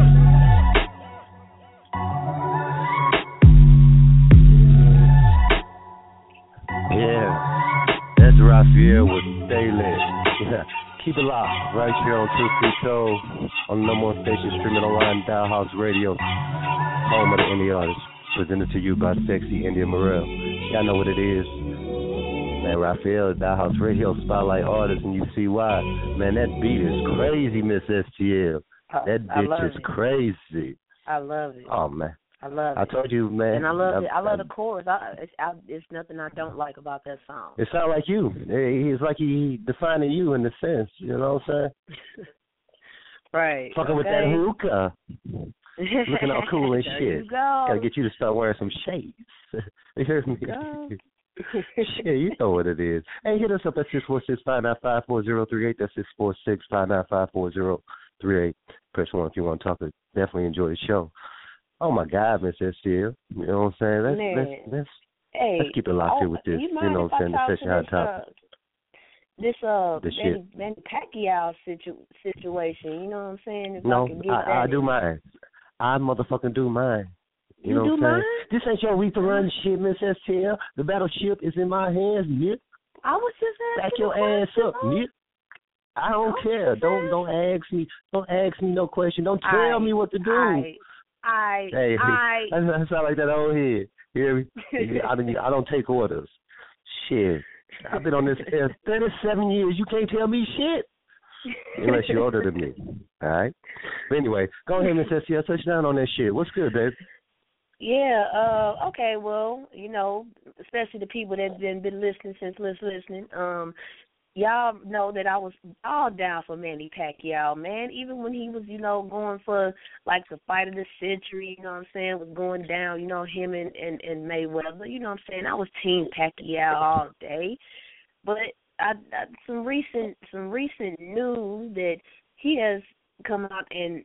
Yeah, that's Raphael with Stay Lit. Yeah. Keep it locked right here on Truth Be Told on the number one station streaming online, Dial House Radio, home of the indie artists, presented to you by Sexy India Morel. Y'all know what it is. Man, Raphael, Dial House Radio, Spotlight Artist, and you see why. Man, that beat is crazy, Miss S T L. That bitch is
it.
crazy.
I love it.
Oh, man.
I love it.
I told you, man.
And I love
I,
it. I love
I,
the chorus. I, it's, I, it's nothing I don't like about that song.
It sounds like you. It's like he defining you in the sense, you know what I'm saying?
Right.
Fucking
okay.
with that hookah. Looking all cool and
there
shit.
You go.
Gotta get you to start wearing some shades. You hear me? Shit, you know what it is. Hey, hit us up at six four six, five nine five, four zero three eight. That's six four six, five nine five, four zero three eight. Press one if you want to talk. Definitely enjoy the show. Oh, my God, Miss S T L. You know what I'm saying? Let's,
Man.
let's, let's,
hey,
let's keep it locked
oh,
here with this.
You,
you know what I'm saying? The session hot
uh,
topic.
This, uh,
This
Manny,
shit.
Manny Pacquiao situ- situation, you know what I'm saying? If
No,
I, can get
I,
that
I do mine. I motherfucking do mine. You,
You
know
do
what I'm saying?
mine?
This ain't your Reaper Run shit, Miss S T L. The battleship is in my hands, nigga.
I was just asking.
Back your
a
ass
question,
up,
huh?
nigga. I don't
Oh,
care. Don't
man.
don't ask me. Don't ask me no question. Don't tell
I,
me what to do.
I, I,
hey,
I.
I, I sound like that old head. You hear me? I don't. I don't take orders. Shit. I've been on this air thirty-seven years. You can't tell me shit unless you're older than me. All right. But anyway, go ahead, Miss S T L. Touch down on that shit. What's good, babe?
Yeah, uh, okay, well, you know, especially the people that been been listening since lis- listening, um, y'all know that I was all down for Manny Pacquiao, man. Even when he was, you know, going for like the fight of the century, you know what I'm saying, was going down, you know, him and, and, and Mayweather, you know what I'm saying? I was team Pacquiao all day. But I, I some recent some recent news that he has come out and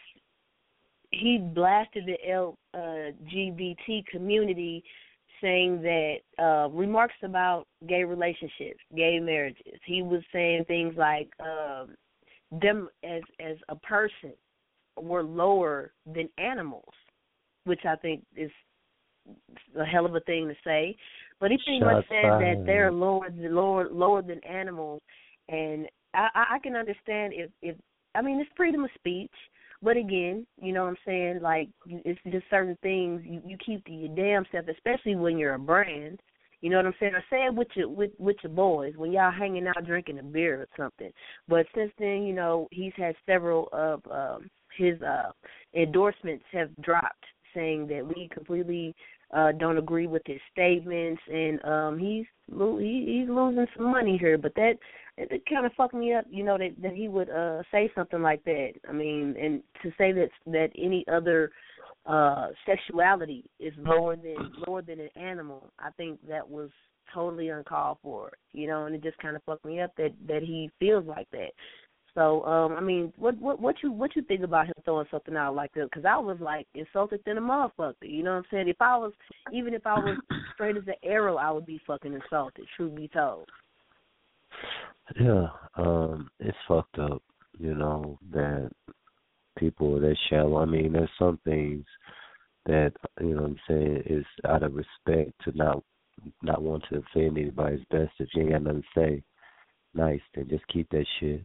he blasted the L G B T community, saying that uh, remarks about gay relationships, gay marriages. He was saying things like um, them as as a person were lower than animals, which I think is a hell of a thing to say. But he pretty much said that they're lower lower lower than animals, and I, I can understand if if I mean it's freedom of speech. But again, you know what I'm saying, like, it's just certain things you, you keep to your damn self, especially when you're a brand. You know what I'm saying? Or say it with your, with, with your boys when y'all hanging out drinking a beer or something. But since then, you know, he's had several of um, his uh, endorsements have dropped, saying that we completely uh, don't agree with his statements, and um, he's lo- he, he's losing some money here. But that it, it kind of fucked me up, you know, that, that he would uh, say something like that. I mean, and to say that that any other uh, sexuality is lower than lower than an animal, I think that was totally uncalled for, you know, and it just kind of fucked me up that, that he feels like that. So, um, I mean, what what what you what you think about him throwing something out like that? Because I was like insulted than a motherfucker. You know what I'm saying? If I was, even if I was straight as an arrow, I would be fucking insulted. Truth be told.
Yeah, um, it's fucked up. You know that people that shallow. I mean, there's some things that you know what I'm saying is out of respect to not not want to offend anybody. It's best if you ain't got nothing to say. Nice, then just keep that shit.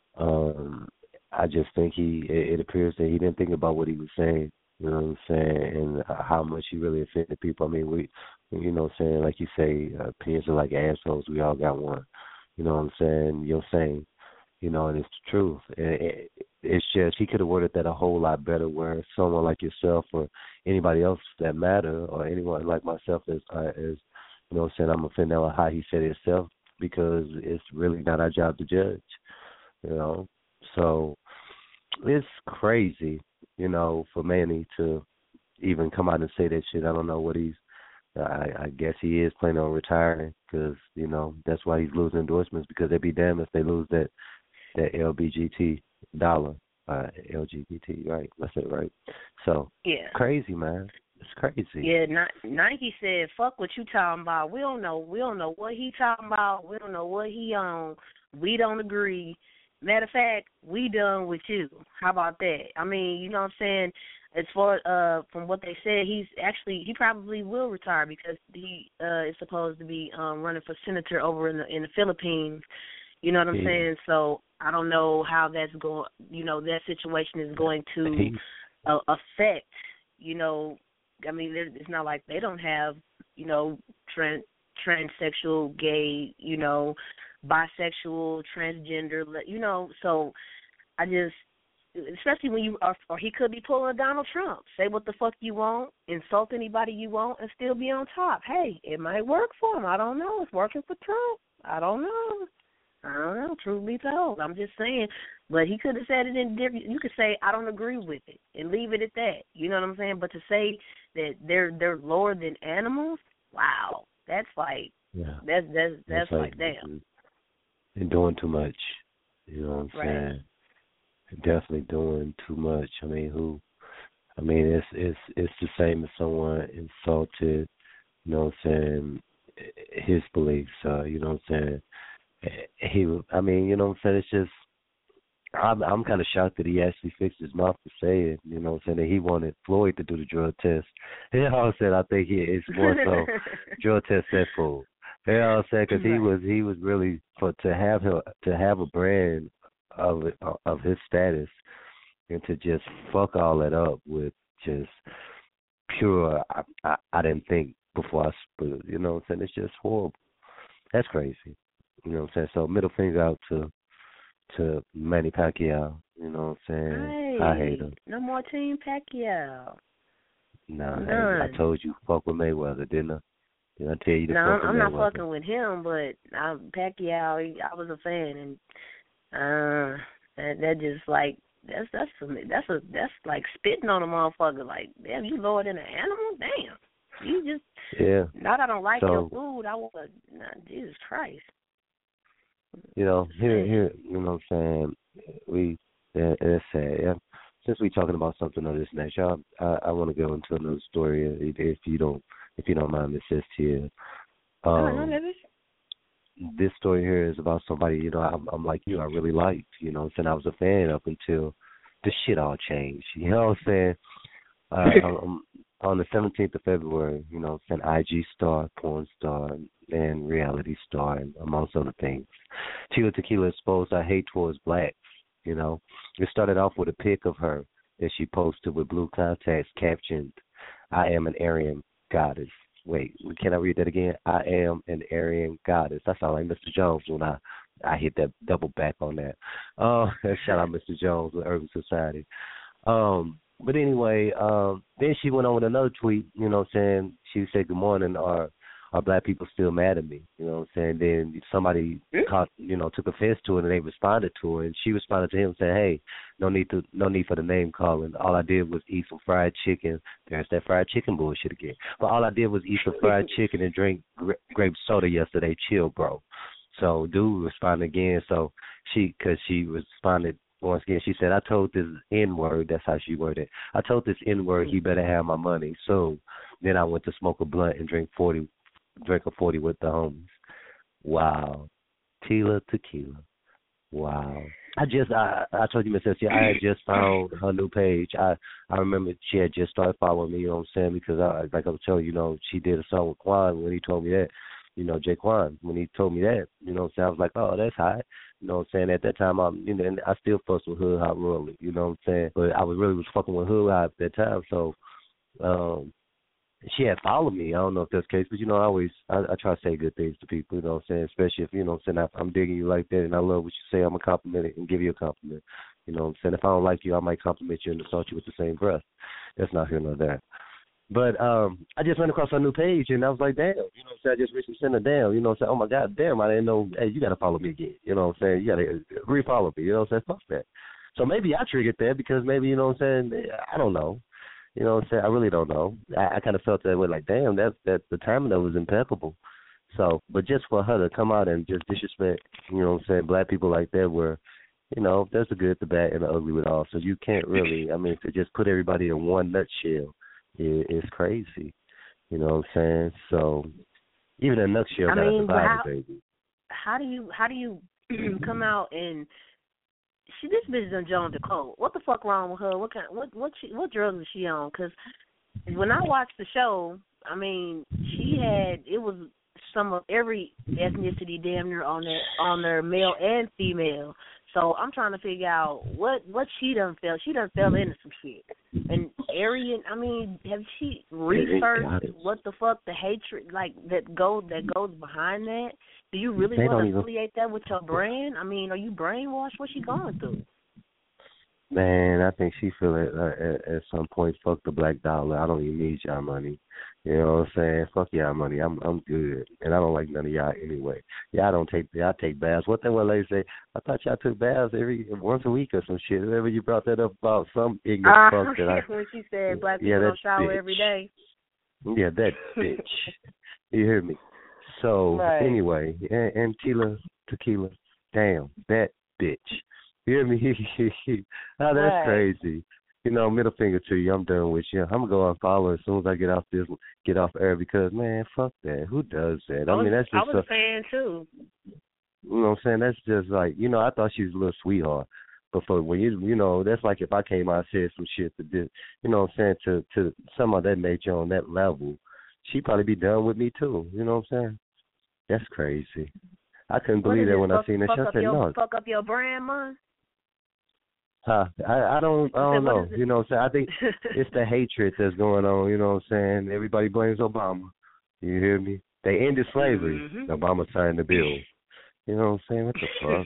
Um, I just think he, it, it appears that he didn't think about what he was saying, you know what I'm saying, and how much he really offended people. I mean, we, you know what I'm saying, like you say, uh, opinions are like assholes, we all got one, you know what I'm saying, you're saying, you know, and it's the truth. And it, it's just, he could have worded that a whole lot better where someone like yourself or anybody else that matter, or anyone like myself is, uh, is you know what I'm saying, I'm offended on how he said it himself, because it's really not our job to judge. You know, so it's crazy, you know, for Manny to even come out and say that shit. I don't know what he's, I, I guess he is planning on retiring because, you know, that's why he's losing endorsements, because they'd be damned if they lose that, that L B G T dollar, uh, L G B T, right? That's it, right? So,
yeah,
crazy, man. It's crazy.
Yeah, Nike said, fuck what you talking about. We don't know. We don't know what he talking about. We don't know what he on. We don't agree. Matter of fact, we done with you. How about that? I mean, you know what I'm saying? As far uh, from what they said, he's actually, he probably will retire because he uh, is supposed to be um, running for senator over in the in the Philippines. You know what I'm yeah. saying? So I don't know how that's going, you know, that situation is going to uh, affect, you know, I mean, it's not like they don't have, you know, trans, transsexual, gay, you know, bisexual, transgender, you know, so I just, especially when you are, or he could be pulling a Donald Trump, say what the fuck you want, insult anybody you want, and still be on top. Hey, it might work for him. I don't know. It's working for Trump. I don't know. I don't know, truth be told. I'm just saying. But he could have said it in different, you could say, I don't agree with it, and leave it at that. You know what I'm saying? But to say that they're they're lower than animals, wow, that's like, yeah. that's, that's, that's, that's like, like, damn.
They're doing too much. You know what I'm
right.
saying? They're definitely doing too much. I mean, who, I mean, it's, it's, it's the same as someone insulted, you know what I'm saying, his beliefs, uh, you know what I'm saying? He, I mean, you know what I'm saying? It's just, I'm, I'm kind of shocked that he actually fixed his mouth to say it. You know what I'm saying? That he wanted Floyd to do the drug test. You know what I'm saying? I think he, it's more so drug test that fool. You know what I'm saying? Because he was, he was really for to have him to have a brand of of his status, and to just fuck all that up with just pure. I, I, I didn't think before I spoke. You know what I'm saying? It's just horrible. That's crazy. You know what I'm saying? So middle finger out to to Manny Pacquiao. You know what I'm saying?
Hey,
I hate him.
No more Team Pacquiao.
Nah,
None.
I, I told you fuck with Mayweather, didn't I? Didn't I tell you to
No,
fuck with
I'm not
Mayweather?
fucking with him, but I, Pacquiao, he- I was a fan, and uh, that that just like that's that's for me. That's a that's like spitting on a motherfucker. Like, damn, you lower than an animal. Damn, you just
Yeah.
not. I don't like
So,
your food. I want to. Nah, Jesus Christ.
You know, here, here, you know what I'm saying? We, yeah, it's sad. Yeah. Since we talking about something of this nature, I, I, I want to go into another story, if, if you don't, if you don't mind, Miss S T L. Um,
no, no,
this story here is about somebody, you know, I'm, I'm like you, I really liked, you know, and I was a fan up until the shit all changed. You know what I'm saying? Uh, um, on the seventeenth of February, you know, an I G star, porn star, and reality star, and amongst other things, Tila Tequila exposed her hate towards blacks. You know, it started off with a pic of her that she posted with blue contacts, captioned, "I am an Aryan goddess." Wait, can I read that again? I am an Aryan goddess. That sounds like Mister Jones when I, I hit that double back on that. Uh, shout out Mister Jones with Urban Society. Um, but anyway, um, then she went on with another tweet, you know what I'm saying? She said, "Good morning, are, are black people still mad at me?" You know what I'm saying? Then somebody caught, you know, took offense to it, and they responded to her, and she responded to him saying, "Hey, no need to, no need for the name calling. All I did was eat some fried chicken." There's that fried chicken bullshit again. But all I did was eat some fried chicken and drink gra- grape soda yesterday. Chill, bro. So dude responded again. So she, because she responded once again, she said, "I told this N-word," that's how she worded it. "I told this N-word he better have my money." So then I went to smoke a blunt and drink forty, drink a forty with the homies. Wow. Tila Tequila. Wow. I just, I, I told you, Miss S, I had just found her new page. I, I remember she had just started following me, you know what I'm saying, because I, like I was telling you, you know, she did a song with Quan when he told me that, you know, Jay Quan, when he told me that, you know what I'm saying, I was like, oh, that's hot. You know what I'm saying? At that time, I'm, you know, and I still fuss with Hood Hop Royally, you know what I'm saying? But I was really was fucking with Hood Hop at that time, so um, she had followed me. I don't know if that's the case, but, you know, I always, I, I try to say good things to people, you know what I'm saying? Especially if, you know what I'm saying, if I'm digging you like that and I love what you say, I'm going to compliment it and give you a compliment. You know what I'm saying? If I don't like you, I might compliment you and insult you with the same breath. That's not here nor there. But um, I just ran across her new page, and I was like, damn, you know what I'm saying? I just recently sent her down, you know what I'm saying? Oh, my God, damn, I didn't know, hey, you got to follow me again. You know what I'm saying? You got to re-follow me. You know what I'm saying? Fuck that. So maybe I triggered that because maybe, you know what I'm saying? I don't know. You know what I'm saying? I really don't know. I, I kind of felt that way, like, damn, that, that the timing of it was impeccable. So, but just for her to come out and just disrespect, you know what I'm saying, black people like that where, you know, there's the good, the bad, and the ugly with all. So you can't really, I mean, to just put everybody in one nutshell is, is crazy. You know what I'm saying? So even a nutshell
I
got
mean,
a divider,
how,
baby.
how do you how do you come out and she this bitch done Joan Decole? What the fuck wrong with her? What kind what what she what drugs is she on? Because when I watched the show, I mean, she had it was some of every ethnicity damn near on there on there, male and female. So I'm trying to figure out what, what she done fell. She done fell into some shit. And Aryan, I mean, have she researched what the fuck the hatred like that go that goes behind that? Do you really
They
want to
even...
affiliate that with your brand? I mean, are you brainwashed? What's she going through?
Man, I think she feel it uh, at, at some point. Fuck the black dollar. I don't even need y'all money. You know what I'm saying? Fuck y'all money. I'm I'm good, and I don't like none of y'all anyway. Y'all don't take y'all take baths. What that one lady say? I thought y'all took baths every once a week or some shit. Whenever you brought that up about some ignorant
uh,
fuck that I.
When she said black people
yeah,
don't shower
bitch.
every day.
Yeah, that bitch. You hear me? So
right.
anyway, and, and Tila Tequila, damn that bitch. You hear me? Oh, that's
right.
crazy. You know, middle finger to you. I'm done with you. I'm gonna go unfollow as soon as I get off this, get off air because man, fuck that. Who does that? I,
I was,
mean, that's just.
I was
a
a fan too.
You know what I'm saying? That's just like, you know, I thought she was a little sweetheart, but for when you, you know, that's like if I came out and said some shit to this, you know what I'm saying, to to some of that nature on that level, she'd probably be done with me too. You know what I'm saying? That's crazy. I couldn't
What
believe that when
fuck,
I seen that.
Fuck
shit. I
up
said
your,
no.
Fuck up your brand, man.
Huh. I, I don't I don't
I said,
know. You know what I'm saying? I think it's the hatred that's going on, you know what I'm saying? Everybody blames Obama. You hear me? They ended slavery.
Mm-hmm.
Obama signed the bill. You know what I'm saying? What the fuck?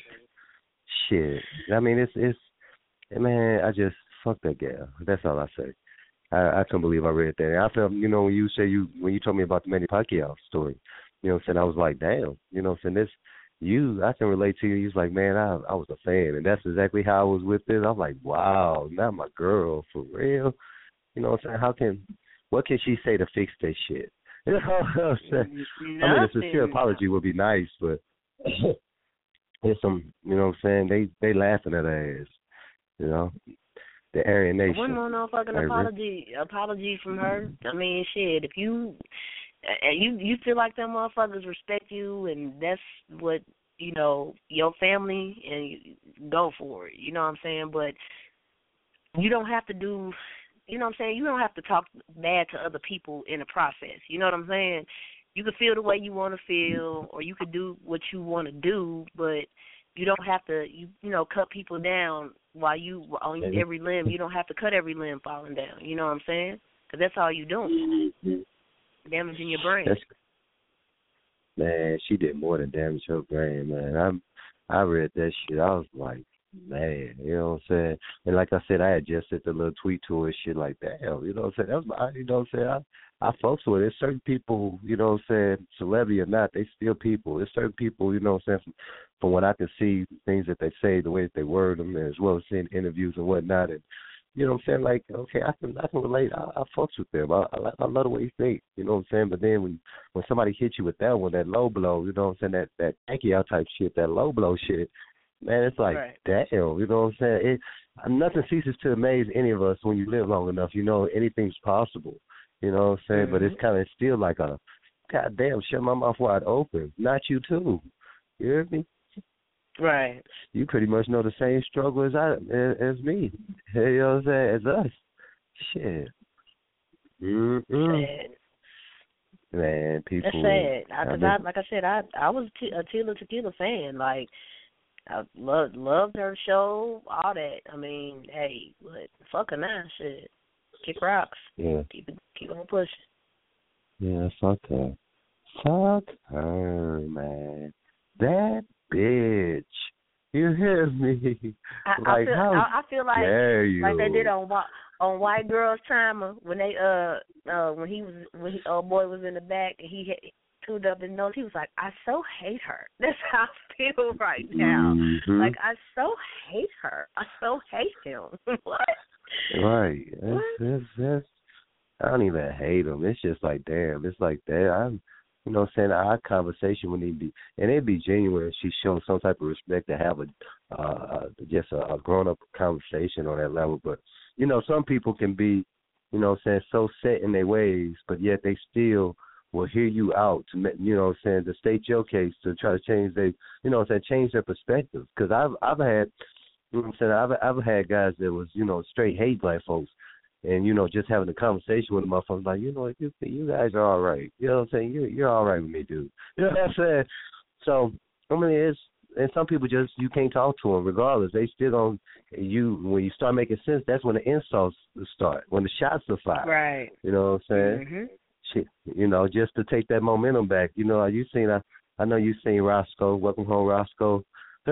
Shit. I mean it's it's man, I just fuck that gal. That's all I say. I, I couldn't believe I read that. And I felt, you know, when you say you when you told me about the Manny Pacquiao story, you know what I'm saying, I was like, damn, you know what I'm saying, this you I can relate to you. You was like, man, I I was a fan, and that's exactly how I was with this. I'm like, wow, not my girl for real. You know what I'm saying? How can what can she say to fix that shit? You know what I'm saying? I mean, a sincere apology would be nice, but there's some, you know what I'm saying, they they laughing at her ass, you know. The Aryan Nation.
One more motherfucking
like,
apology, apology from her. I mean, shit. If you, uh, you, you feel like them motherfuckers respect you, and that's what you know, your family, and you go for it. You know what I'm saying? But you don't have to do. You know what I'm saying? You don't have to talk bad to other people in the process. You know what I'm saying? You can feel the way you want to feel, or you could do what you want to do, but you don't have to, you you know, cut people down while you on every limb. You don't have to cut every limb falling down. You know what I'm saying? Because that's all you're doing, damaging your brain.
That's, man, she did more than damage her brain, man. I'm, I read that shit. I was like, man, you know what I'm saying? And like I said, I had just sent a little tweet to her and shit like that. Hell, you know what I'm saying? That was my, you know what I'm saying? I, I fucks with it. There's certain people, you know what I'm saying, celebrity or not, they still people. There's certain people, you know what I'm saying, from, from what I can see, things that they say, the way that they word them, as well as seeing interviews and whatnot. And, you know what I'm saying, like, okay, I can I can relate. I, I fucks with them. I, I, I love the way you think, you know what I'm saying? But then when, when somebody hits you with that one, that low blow, you know what I'm saying, that, that Pacquiao type shit, that low blow shit, man, it's like, right. Damn, you know what I'm saying? It, nothing ceases to amaze any of us when you live long enough. You know, anything's possible. You know what I'm saying? Mm-hmm. But it's kind of still like a, goddamn, shut my mouth wide open. Not you too. You hear me?
Right.
You pretty much know the same struggle as I as, as me. You know what I'm saying? As us. Shit. Mm-mm.
Sad.
Man, people.
That's sad. I, cause I, I, like I said, I I was t- a Tila Tequila fan. Like, I loved loved her show, all that. I mean, hey, but fuck her now, shit. Kick rocks.
Yeah.
Keep it, keep on pushing.
Yeah, fuck her. Fuck her, man. That bitch. You hear me?
I,
like,
I feel,
how
I, I feel like
dare you?
like they did on on White Girls Timer when they uh uh when he was when he old boy was in the back and he had tuned up his nose. He was like, I so hate her. That's how I feel right now.
Mm-hmm.
Like I so hate her. I so hate him. What?
Right. That's, that's, that's, I don't even hate him. It's just like, damn, it's like that. I'm, you know what I'm saying, our conversation would need to be, and it'd be genuine if she showed some type of respect to have a, uh, just a, a grown-up conversation on that level. But, you know, some people can be, you know what I'm saying, so set in their ways, but yet they still will hear you out to, you know what I'm saying, to state your case, to try to change their, you know what I'm saying, change their perspective. Because I've, I've had, you know what I'm saying, I've, I've had guys that was, you know, straight hate black folks. And, you know, just having a conversation with them, motherfuckers like, you know, you, you guys are all right. You know what I'm saying? You're, you're all right with me, dude. You know what I'm saying? So, I mean, it's, and some people just, you can't talk to them regardless. They still don't, you, when you start making sense, that's when the insults start, when the shots are fired.
Right.
You know what I'm saying?
Mm-hmm.
Shit, you know, just to take that momentum back. You know, you seen, I, I know you seen Roscoe, Welcome Home, Roscoe.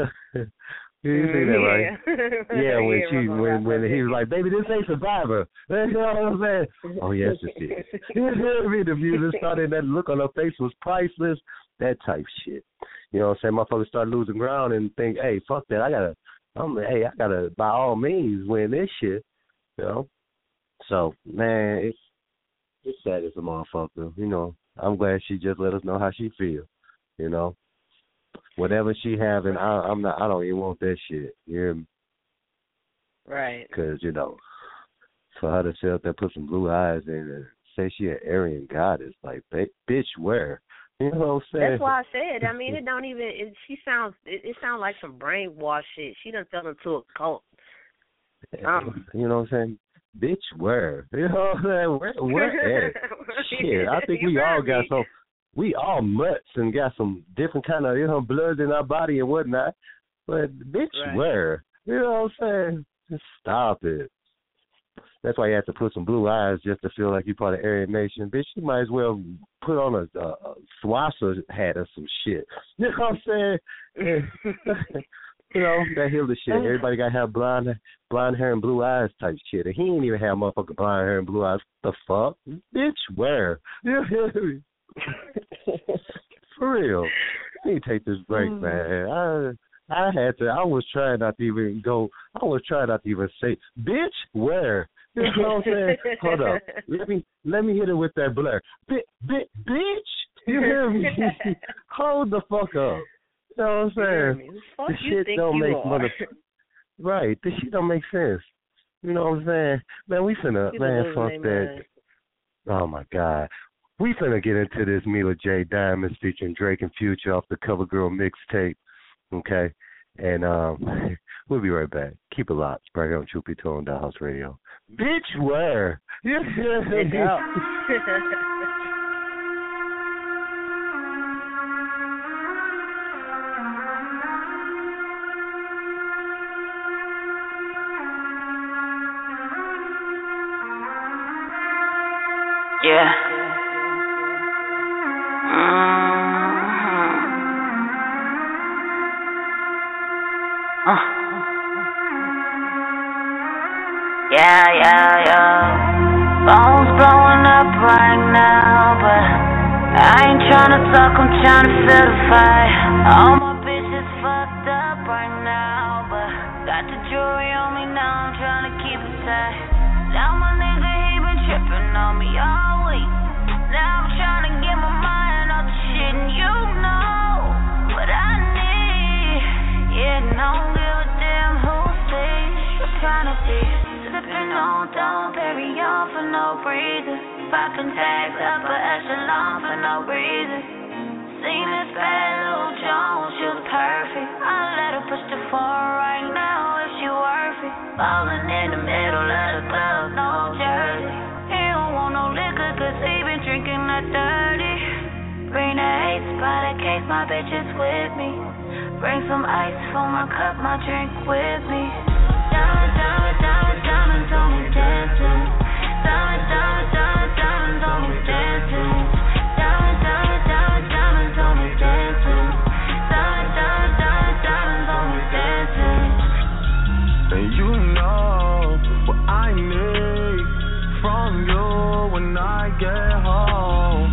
You see that, right? Yeah, yeah when she when when he was like, baby, this ain't Survivor. You know what I'm saying? Oh, yes, it is. You know what I mean? The music started, that look on her face was priceless, that type shit. You know what I'm saying? Motherfuckers start losing ground and think, hey, fuck that. I got to, I'm hey, I got to, by all means, win this shit. You know? So, man, it's, it's sad as a motherfucker. You know, I'm glad she just let us know how she feel. You know? Whatever she having, I, I'm not. I don't even want that shit. You hear me?
Right.
Because you know, for her to sit up there, put some blue eyes in, and say she an Aryan goddess, like, bitch, where? You know what I'm saying?
That's why I said. I mean, it don't even. It, she sounds. It, it sounds like some brainwash shit. She done fell into a cult. Um,
you know what I'm saying? Bitch, where? You know what I'm saying? Where? Where? Shit, I think we all got some. We all mutts and got some different kind of, you know, blood in our body and whatnot. But, bitch,
right.
where? You know what I'm saying? Just stop it. That's why you have to put some blue eyes just to feel like you're part of the Aryan Nation. Bitch, you might as well put on a, a, a Swassa hat or some shit. You know what I'm saying? You know, that Hilda shit. Everybody got to have blonde, blonde hair and blue eyes type shit. And he ain't even have motherfucking blonde hair and blue eyes. What the fuck? Bitch, where? For real. I need to take this break, mm. man. I I had to. I was trying not to even go. I was trying not to even say, bitch, where? You know what I'm saying? Hold up. Let me let me hit it with that blur. Bi- bi- bitch, you hear me? Hold the fuck up. You know what I'm saying?
The
shit don't make mother. Right. This shit don't make sense. You know what I'm saying? Man, we finna, man, fuck that. Oh, my God. We finna get into this Mila J. Diamonds featuring Drake and Future off the Cover Girl mixtape. Okay? And um, we'll be right back. Keep it locked. Right here on Truth Be Told on Dollhouse Radio. Bitch, where? Yeah.
Yeah. Mm-hmm. Uh. Yeah, yeah, yeah. Phone's blowing up right now, but I ain't tryna talk, I'm tryna feel the fight. All my bitches fucked up right now, but got the jewelry on me now, I'm tryna keep it tight. Now my nigga, he been tripping on me all week. Now I'm tryna get my mind off the shit, and you know what I need. Yeah, and I don't give a damn who sees. I'm tryna be sipping on Dom Perignon for no reason. Popping tags up a echelon for no reason. Seen this bad little Jones, she was perfect. I let her push the floor right now if she worth it. Falling in the middle of the club, no jersey. He don't want no liquor cause he been drinking that dirty. Bring the ace by the case, my bitch is with me. Bring some ice for my cup, my drink with me. Diamonds, diamonds, diamonds, diamonds on me dancing. Diamonds, diamonds, diamonds, diamonds on me dancing. Diamonds, diamonds, diamonds, diamonds on me dancing. Diamonds, diamonds, diamonds, diamonds on me dancing.
And you know what I need from you when I get home.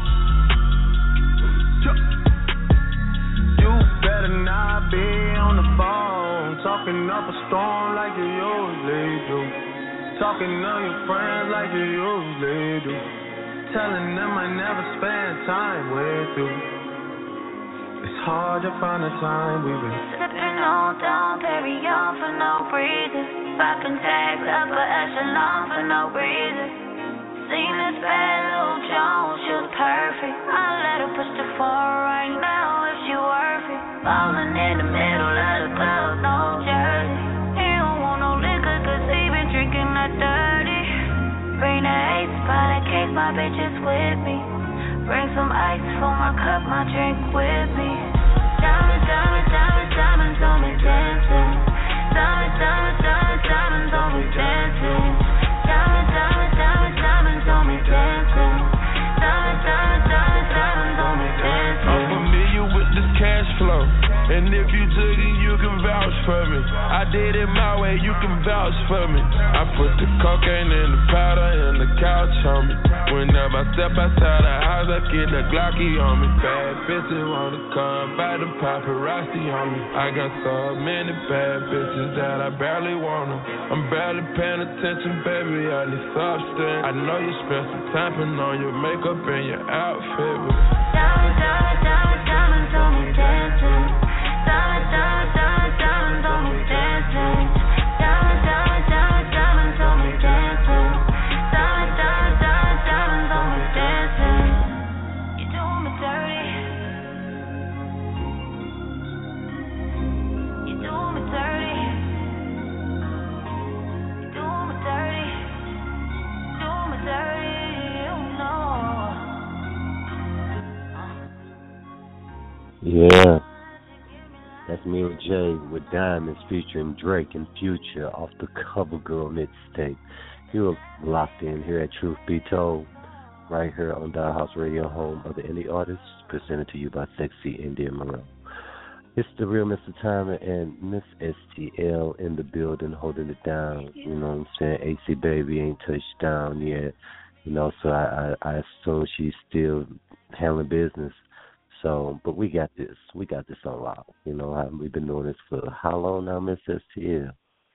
You better not be on the phone talking up a storm like you usually do. Talking to your friends like you usually do. Telling them I never spend time with you. It's hard to find the time we've been
sipping on Dom Perignon for no reason. Popping tags up a echelon for no reason. Seen this bad little Jones, she was perfect. I let her push the floor right now if she worth it. Falling in the middle of the club, no jersey. He don't want no liquor cause he been drinking that dirty. Bring the ace by the case, my bitch is with me. Bring some ice for my cup, my drink with me. Diamonds, diamonds, diamonds, diamonds on me dancing. Diamonds, diamonds, diamonds, diamonds on me dancing. Diamonds, diamonds, diamonds, diamonds on me dancing. Diamonds, diamonds, diamonds, diamonds on me dancing.
I'm familiar with this cash flow, and if you took it, you can vouch for me. I did it my way, you can vouch for me. I put the cocaine in the powder and the couch on me. Whenever I step outside the house, I get the Glocky on me. Bad bitches wanna come by the paparazzi on me. I got so many bad bitches that I barely want them. I'm barely paying attention, baby, I need substance. I know you spent some time putting on your makeup and your outfit, but
diamonds, diamonds, diamonds, diamonds on me dancing. Diamonds, diamonds, diamonds, diamonds on me dancing. Diamonds, diamonds, diamonds, diamonds on me dancing. Diamonds, diamonds, diamonds, diamonds on me dancing. You doing me dirty. You doing me dirty. You doing me dirty. Doing me dirty, you know.
Yeah. That's Mila J with Diamonds featuring Drake and Future off the Cover Girl mixtape. You're locked in here at Truth Be Told, right here on Dollhouse Radio, home of the indie artists, presented to you by Sexy India Moreau. It's the real Mister Timer and Miss S T L in the building holding it down. You know what I'm saying? A C Baby ain't touched down yet. You know, so I, I, I assume she's still handling business. So, but we got this. We got this on lock. You know, we've been doing this for how long now, Miss S T L?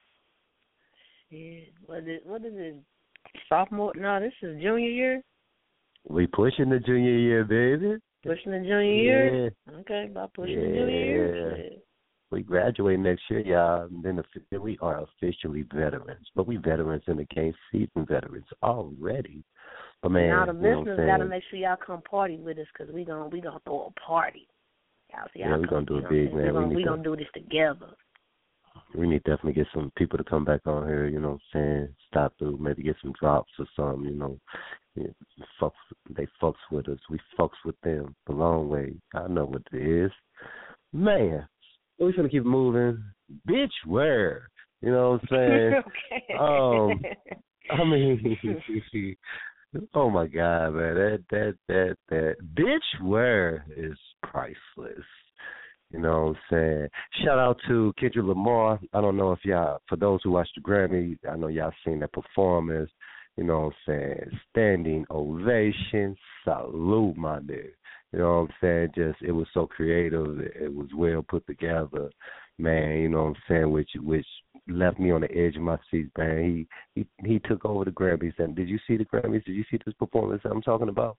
Yeah, what is, what is it? Sophomore? No, this is junior year.
We pushing the junior year, baby.
Pushing the junior year?
Yeah.
Okay, about pushing
yeah.
the junior year. Yeah.
We graduate next year, y'all. And then we are officially veterans. But we veterans in the game, seasoned veterans already. But man,
now the listeners
you know
gotta make sure y'all come party with us because we gonna we gonna throw a party. Y'all see,
yeah, we're gonna do it big, man.
We're gonna,
we
we
to,
gonna do this together.
We need to definitely get some people to come back on here. You know what I'm saying? Stop through, maybe get some drops or something. You know, yeah, fucks, they fucks with us. We fucks with them the long way. I know what it is, man. We're gonna keep moving, bitch. Where? You know what I'm saying?
Okay.
Um, I mean. Oh my God, man! That that that that bitch where is priceless. You know what I'm saying? Shout out to Kendrick Lamar. I don't know if y'all, for those who watched the Grammy, I know y'all seen that performance. You know what I'm saying? Standing ovation, salute, my nigga. You know what I'm saying? Just it was so creative. It was well put together, man. You know what I'm saying? Which which left me on the edge of my seat, man. He he he took over the Grammys. And did you see the Grammys? Did you see this performance that I'm talking about?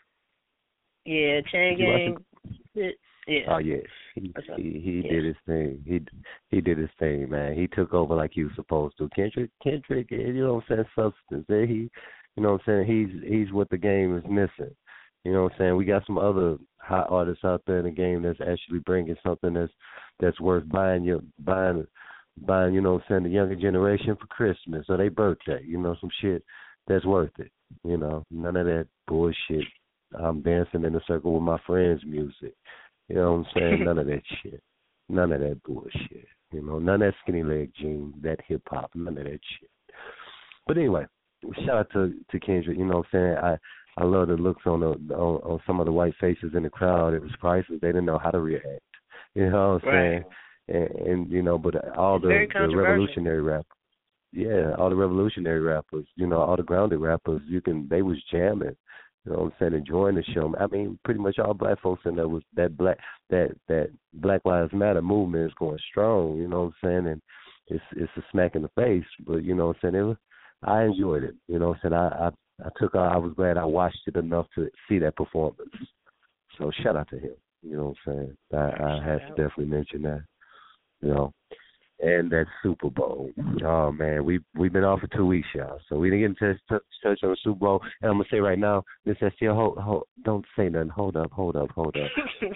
Yeah, Chain Gang. Yeah.
Oh yeah, he he, he yeah. did his thing. He he did his thing, man. He took over like he was supposed to. Kendrick, Kendrick, you know what I'm saying? Substance. He, you know what I'm saying? He's he's what the game is missing. You know what I'm saying? We got some other hot artists out there in the game that's actually bringing something that's that's worth buying your buying buying. You know what I'm saying? The younger generation for Christmas or their birthday. You know, some shit that's worth it. You know, none of that bullshit. I'm dancing in a circle with my friends music. You know what I'm saying? None of that shit. None of that bullshit. You know, none of that skinny leg jeans, that hip hop, none of that shit. But anyway, shout out to, to Kendrick. You know what I'm saying? I, I love the looks on the on, on some of the white faces in the crowd. It was priceless. They didn't know how to react. You know what I'm
right.
saying? And, and you know, but all the, the revolutionary rappers, yeah, all the revolutionary rappers, you know, all the grounded rappers, you can they was jamming. You know what I'm saying, enjoying the show. I mean, pretty much all black folks in there was that black that that Black Lives Matter movement is going strong. You know what I'm saying, and it's it's a smack in the face. But you know what I'm saying, it was, I enjoyed it. You know what I'm saying, I I, I took I was glad I watched it enough to see that performance. So shout out to him. You know what I'm saying. I, I have to definitely mention that. You know. And that Super Bowl. Oh, man, we, we've been off for two weeks, y'all. So we didn't get into touch on the Super Bowl. And I'm going to say right now, Miss S T L, hold, hold, don't say nothing. Hold up, hold up, hold up.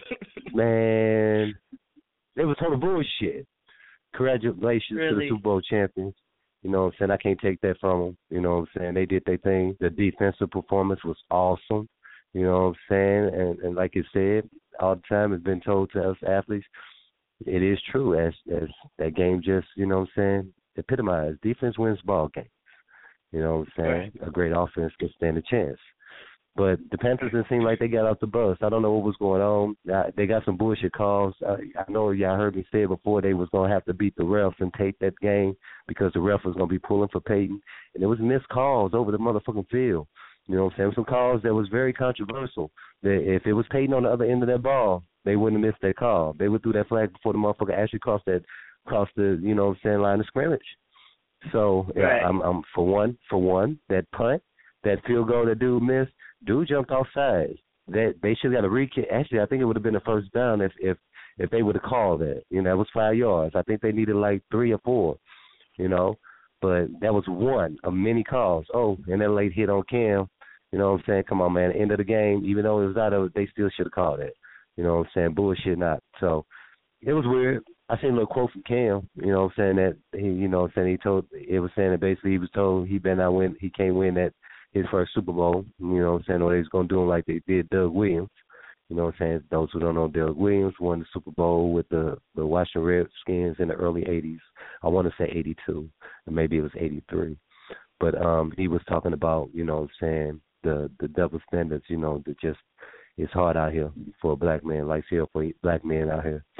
Man, it was total bullshit. Congratulations really? to the Super Bowl champions. You know what I'm saying? I can't take that from them. You know what I'm saying? They did their thing. The defensive performance was awesome. You know what I'm saying? And, and like you said, all the time it's been told to us athletes, it is true, as as that game just, you know what I'm saying, epitomized. Defense wins ball games. You know what I'm saying? Right. A great offense can stand a chance. But the Panthers didn't seem like they got off the bus. I don't know what was going on. I, they got some bullshit calls. I, I know y'all heard me say before they was going to have to beat the refs and take that game because the ref was going to be pulling for Peyton. And there was missed calls over the motherfucking field. You know what I'm saying? Some calls that was very controversial. That if it was Peyton on the other end of that ball, they wouldn't have missed that call. They would throw that flag before the motherfucker actually crossed that, crossed the, you know what I'm saying, line of scrimmage. So,
right.
yeah, I'm, I'm for one, for one, that punt, that field goal that dude missed, dude jumped off sides. That they should have got a re-kick. Actually, I think it would have been a first down if if if they would have called that. You know, that was five yards. I think they needed like three or four. You know, but that was one of many calls. Oh, and that late hit on Cam. You know what I'm saying? Come on, man. End of the game, even though it was out of it, they still should have called it. You know what I'm saying? Bullshit not. So it was weird. I seen a little quote from Cam, you know what I'm saying, that he, you know what I'm saying, he told, it was saying that basically he was told he better not win, he can't win that his first Super Bowl, you know what I'm saying, or they was going to do him like they did Doug Williams. You know what I'm saying? Those who don't know, Doug Williams won the Super Bowl with the, the Washington Redskins in the early eighties. I want to say eighty-two, and maybe it was eighty-three. But um, he was talking about, you know what I'm saying, the, the double standards, you know, that just, it's hard out here for a black man, like hell for black men out here.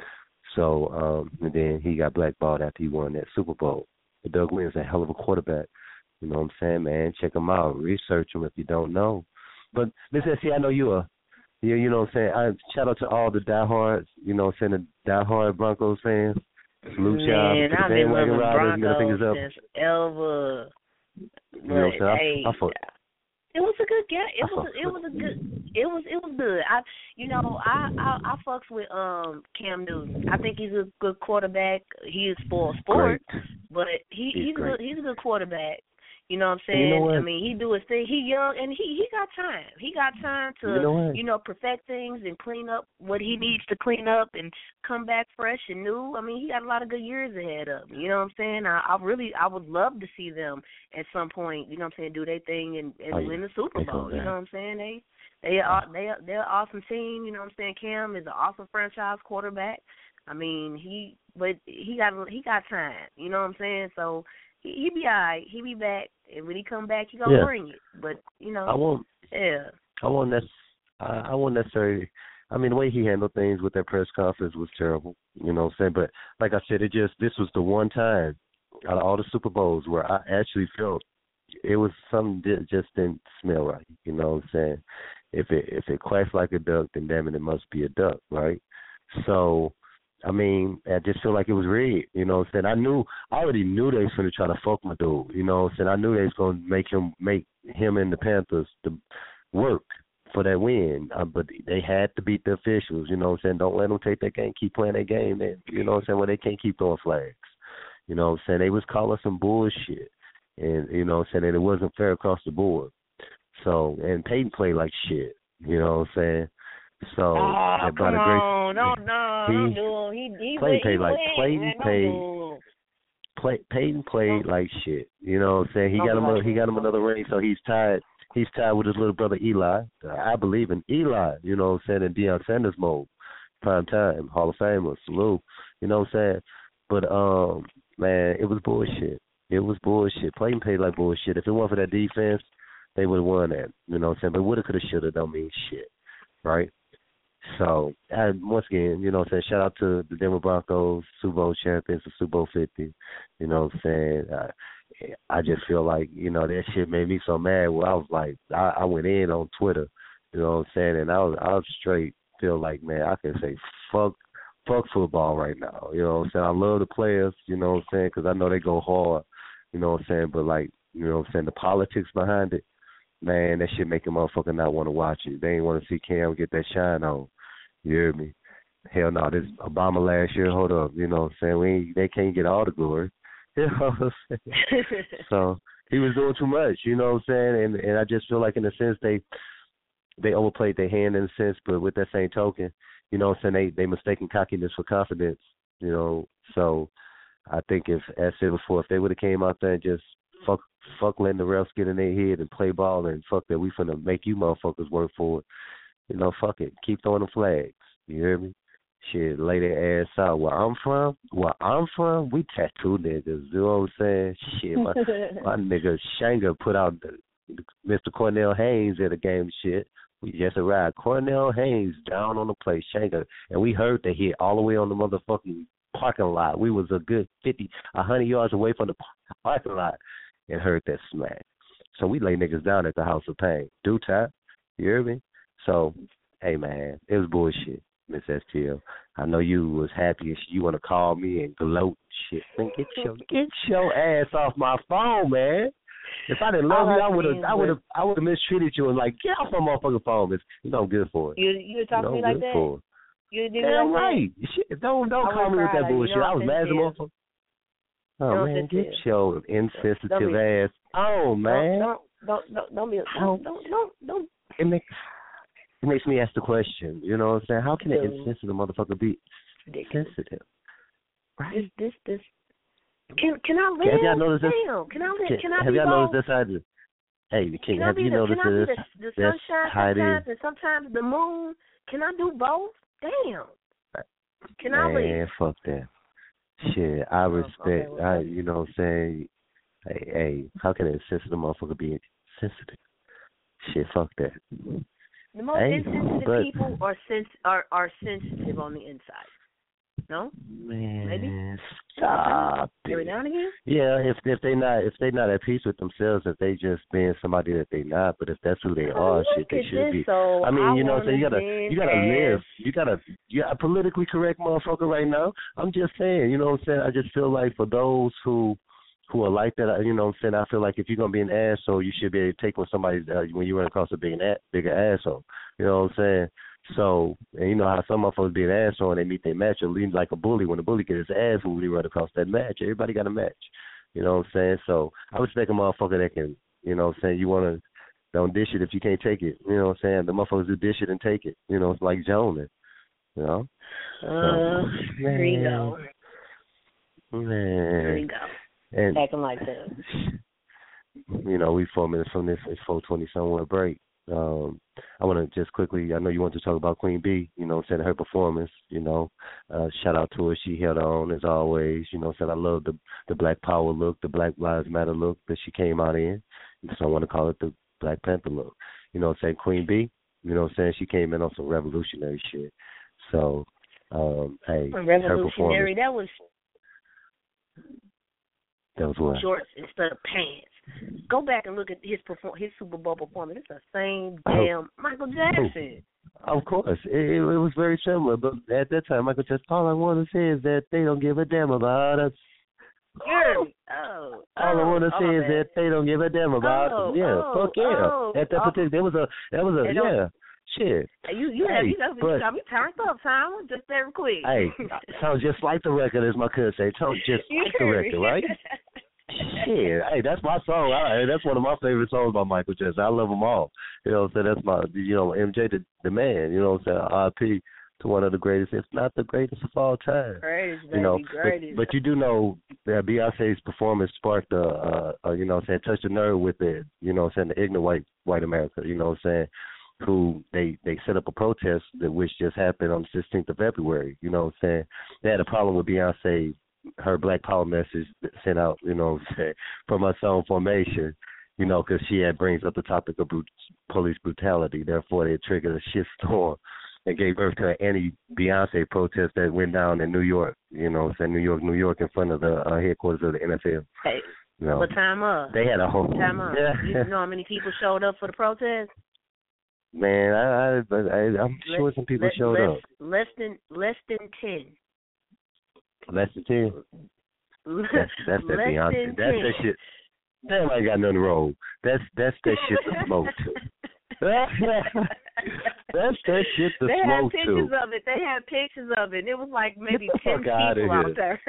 So, um, and then he got blackballed after he won that Super Bowl. But Doug Williams is a hell of a quarterback. You know what I'm saying, man? Check him out. Research him if you don't know. But, Miss S C, I know you are. You, you know what I'm saying? I shout out to all the diehards, you know what I'm saying, the diehard Broncos fans. Salute y'all.
Man, I've been loving Broncos since ever.
You know what I'm saying?
Hey,
I, I fought.
It was a good game. It was. A, it was a good. It was. It was good. I, you know, I, I, I fucks with um Cam Newton. I think he's a good quarterback. He is for sport,
Great.
but he
he's,
he's a good, he's a good quarterback. You know what I'm saying?
You know what?
I mean, he do his thing. He young and he he got time. He got time to
you know,
you know perfect things and clean up what he needs to clean up and come back fresh and new. I mean, he got a lot of good years ahead of him. You know what I'm saying? I, I really I would love to see them at some point. You know what I'm saying? Do their thing and, and
oh,
win the Super Bowl. You know what I'm saying? They they are they are, they're an awesome team. You know what I'm saying? Cam is an awesome franchise quarterback. I mean, he but he got he got time. You know what I'm saying? So. He, he be all right. He be back, and when he come back, he gonna
yeah.
bring it. But you know,
I won't.
Yeah.
I won't. Nec- I, I won't necessarily. I mean, the way he handled things with that press conference was terrible. You know what I'm saying? But like I said, it just this was the one time out of all the Super Bowls where I actually felt it was something that just didn't smell right. You know what I'm saying? If it if it quacks like a duck, then damn it, it must be a duck, right? So. I mean, I just feel like it was rigged, you know what I'm saying? I knew, I already knew they was going to try to fuck my dude, you know what I'm saying? I knew they was going to make him, make him and the Panthers to work for that win, uh, but they had to beat the officials, you know what I'm saying? Don't let them take that game, keep playing that game, man, you know what I'm saying? Well, they can't keep throwing flags, you know what I'm saying? They was calling some bullshit, and, you know what I'm saying, and it wasn't fair across the board. So, and Peyton played like shit, you know what I'm saying? So,
oh,
about
come
a great,
on, don't, no,
he,
don't do him. He, he,
Played,
he,
played
he
like Peyton played. Play, Peyton played like shit. You know what I'm saying? He got him. A, he got him another ring, so he's tied. He's tied with his little brother Eli. I believe in Eli. You know what I'm saying? In Deion Sanders mode, prime time, Hall of Famer, salute. You know what I'm saying? But um, man, it was bullshit. It was bullshit. Peyton played like bullshit. If it weren't for that defense, they would have won that. You know what I'm saying? But woulda, coulda, shoulda don't mean shit, right? So, and once again, you know what I'm saying, shout out to the Denver Broncos, Super Bowl champions of Super Bowl fifty. You know what I'm saying? I, I just feel like, you know, that shit made me so mad where I was like, I, I went in on Twitter, you know what I'm saying, and I was, I was straight feel like, man, I can say fuck, fuck football right now. You know what I'm saying? I love the players, you know what I'm saying, because I know they go hard, you know what I'm saying, but like, you know what I'm saying, the politics behind it, man, that shit make a motherfucker not want to watch it. They ain't want to see Cam get that shine on. You hear me? Hell no, this Obama last year, hold up, you know what I'm saying? We ain't, they can't get all the glory. You know what I'm saying? So he was doing too much, you know what I'm saying? And and I just feel like in a sense they they overplayed their hand in a sense, but with that same token, you know what I'm saying, they, they mistaken cockiness for confidence, you know. So I think if, as I said before, if they would have came out there and just fuck fuck letting the refs get in their head and play ball and fuck that, we finna make you motherfuckers work for it. You know, fuck it. Keep throwing the flags. You hear me? Shit, lay their ass out. Where I'm from, where I'm from, we tattoo niggas. You know what I'm saying? Shit, my, my nigga Shanga put out the, Mister Cornell Haynes at a game. Shit, we just arrived. Cornell Haynes down on the play, Shanga, and we heard the hit all the way on the motherfucking parking lot. We was a good fifty, a hundred yards away from the parking lot, and heard that smack. So we lay niggas down at the House of Pain. Do time. You hear me? So, hey man, it was bullshit. Miss S T L. I know you was happy and you want to call me and gloat shit. Man, get your get your ass off my phone, man. If I didn't love you, I would have I would have I would have mistreated you and like get off my motherfucking phone. It's, you know I'm good for it.
You you talking to me like that?
For it.
You did
yeah,
like
right.
that?
Shit, don't don't
I
call me with that
like,
bullshit.
You know
I was mad as a motherfucker. Oh
don't
man, get your insensitive
be,
ass. Oh man.
Don't don't don't don't be don't don't don't. don't.
It makes It makes me ask the question, you know what I'm saying? How can an insensitive motherfucker be sensitive? Right?
This, this, this. Can can I live?
Have y'all noticed this?
Damn. Can I live? Can I
have
be
y'all
both?
noticed this? How it, hey, King,
can
have you
the,
noticed
can
this?
I be the, the sunshine sometimes and sometimes the moon? Can I do both? Damn. Can
Man,
I live?
Man, fuck that. Shit, I respect,
oh, okay, well,
I, you know what I'm saying? Hey, hey, how can an insensitive motherfucker be sensitive? Shit, fuck that.
The most
hey,
insensitive
but,
people are sens- are are sensitive on the inside. No?
Man,
Maybe?
stop
Every
it.
now and again?
Yeah, if if they not if they not at peace with themselves, if they just being somebody that they not, but if that's who they
Oh,
are, shit,
look
they
at
should
this,
be.
so
I mean,
I
you know, so you
wanna
gotta
then
you gotta
ask-
live. You gotta yeah, a politically correct motherfucker right now. I'm just saying, you know what I'm saying? I just feel like for those who who are like that, you know what I'm saying? I feel like if you're gonna be an asshole, you should be able to take when somebody's uh, when you run across a big an bigger asshole. You know what I'm saying? So, and you know how some motherfuckers be an asshole and they meet their match or lean like a bully when the bully get his ass when he run across that match. Everybody got a match. You know what I'm saying? So I respect a motherfucker that can, you know what I'm saying, you wanna don't dish it if you can't take it. You know what I'm saying? The motherfuckers who dish it and take it. You know, it's like Jonan. You know?
Uh,
so,
here you go.
Man.
Here you go.
And
Acting like that.
You know, we four minutes from this. It's four twenty somewhere break. Um, I want to just quickly. I know you want to talk about Queen B. You know, saying her performance. You know, uh, shout out to her. She held on as always. You know, said I love the the Black Power look, the Black Lives Matter look that she came out in. So I want to call it the Black Panther look. You know, saying Queen B. You know, saying she came in on some revolutionary shit. So, um, hey,
revolutionary. That was.
That was what?
Shorts instead of pants. Go back and look at his perform his Super Bowl performance. It's the same
Oh.
damn Michael Jackson.
Of course, it, it, it was very similar. But at that time, Michael Jackson, all I want to say is that they don't give a damn about us.
Oh, oh,
all I want to
oh,
say is
man.
that they don't give a damn about
oh,
us. Yeah,
oh,
fuck yeah.
Oh,
at that
oh.
particular, there was a, that was a, yeah, shit.
You, you,
hey,
have, you, got,
but,
you got me turned up, Tom. Just very quick.
Hey, sounds just like the record, as my cousin say. Sounds just like the record, right? Shit, hey, that's my song. I, that's one of my favorite songs by Michael Jackson. I love them all. You know what I'm saying? That's my, you know, M J the, the man. You know what I'm saying? R I P to one of the greatest, if not the greatest of all time.
Greatest, baby,
you know,
greatest.
But, but you do know that Beyonce's performance sparked a, a, a, you know what I'm saying, touched a nerve with it, you know what I'm saying, the ignorant white, white America, you know what I'm saying, who they, they set up a protest that which just happened on the sixteenth of February, you know what I'm saying. They had a problem with Beyonce, her Black Power message sent out, you know what I'm saying, from her song Formation, you know, because she had brings up the topic of brut- police brutality. Therefore, they triggered a shitstorm and gave birth to an anti-Beyonce protest that went down in New York, you know, in New York, New York, in front of the uh, headquarters of the N F L.
Hey,
you know,
but time up.
They had a whole
time up.
Yeah.
You know how many people showed up for the protest?
Man, I, I, I I'm sure
less,
some people
less,
showed
less,
up.
Less than less than ten.
Less than ten. That's that's that Beyonce. That's ten. That shit. That ain't got nothing wrong. That's that's that shit to smoke to. That's that shit to
they
smoke
had pictures
to.
of it. They had pictures of it. It was like maybe
Get the
ten
fuck out
people out there.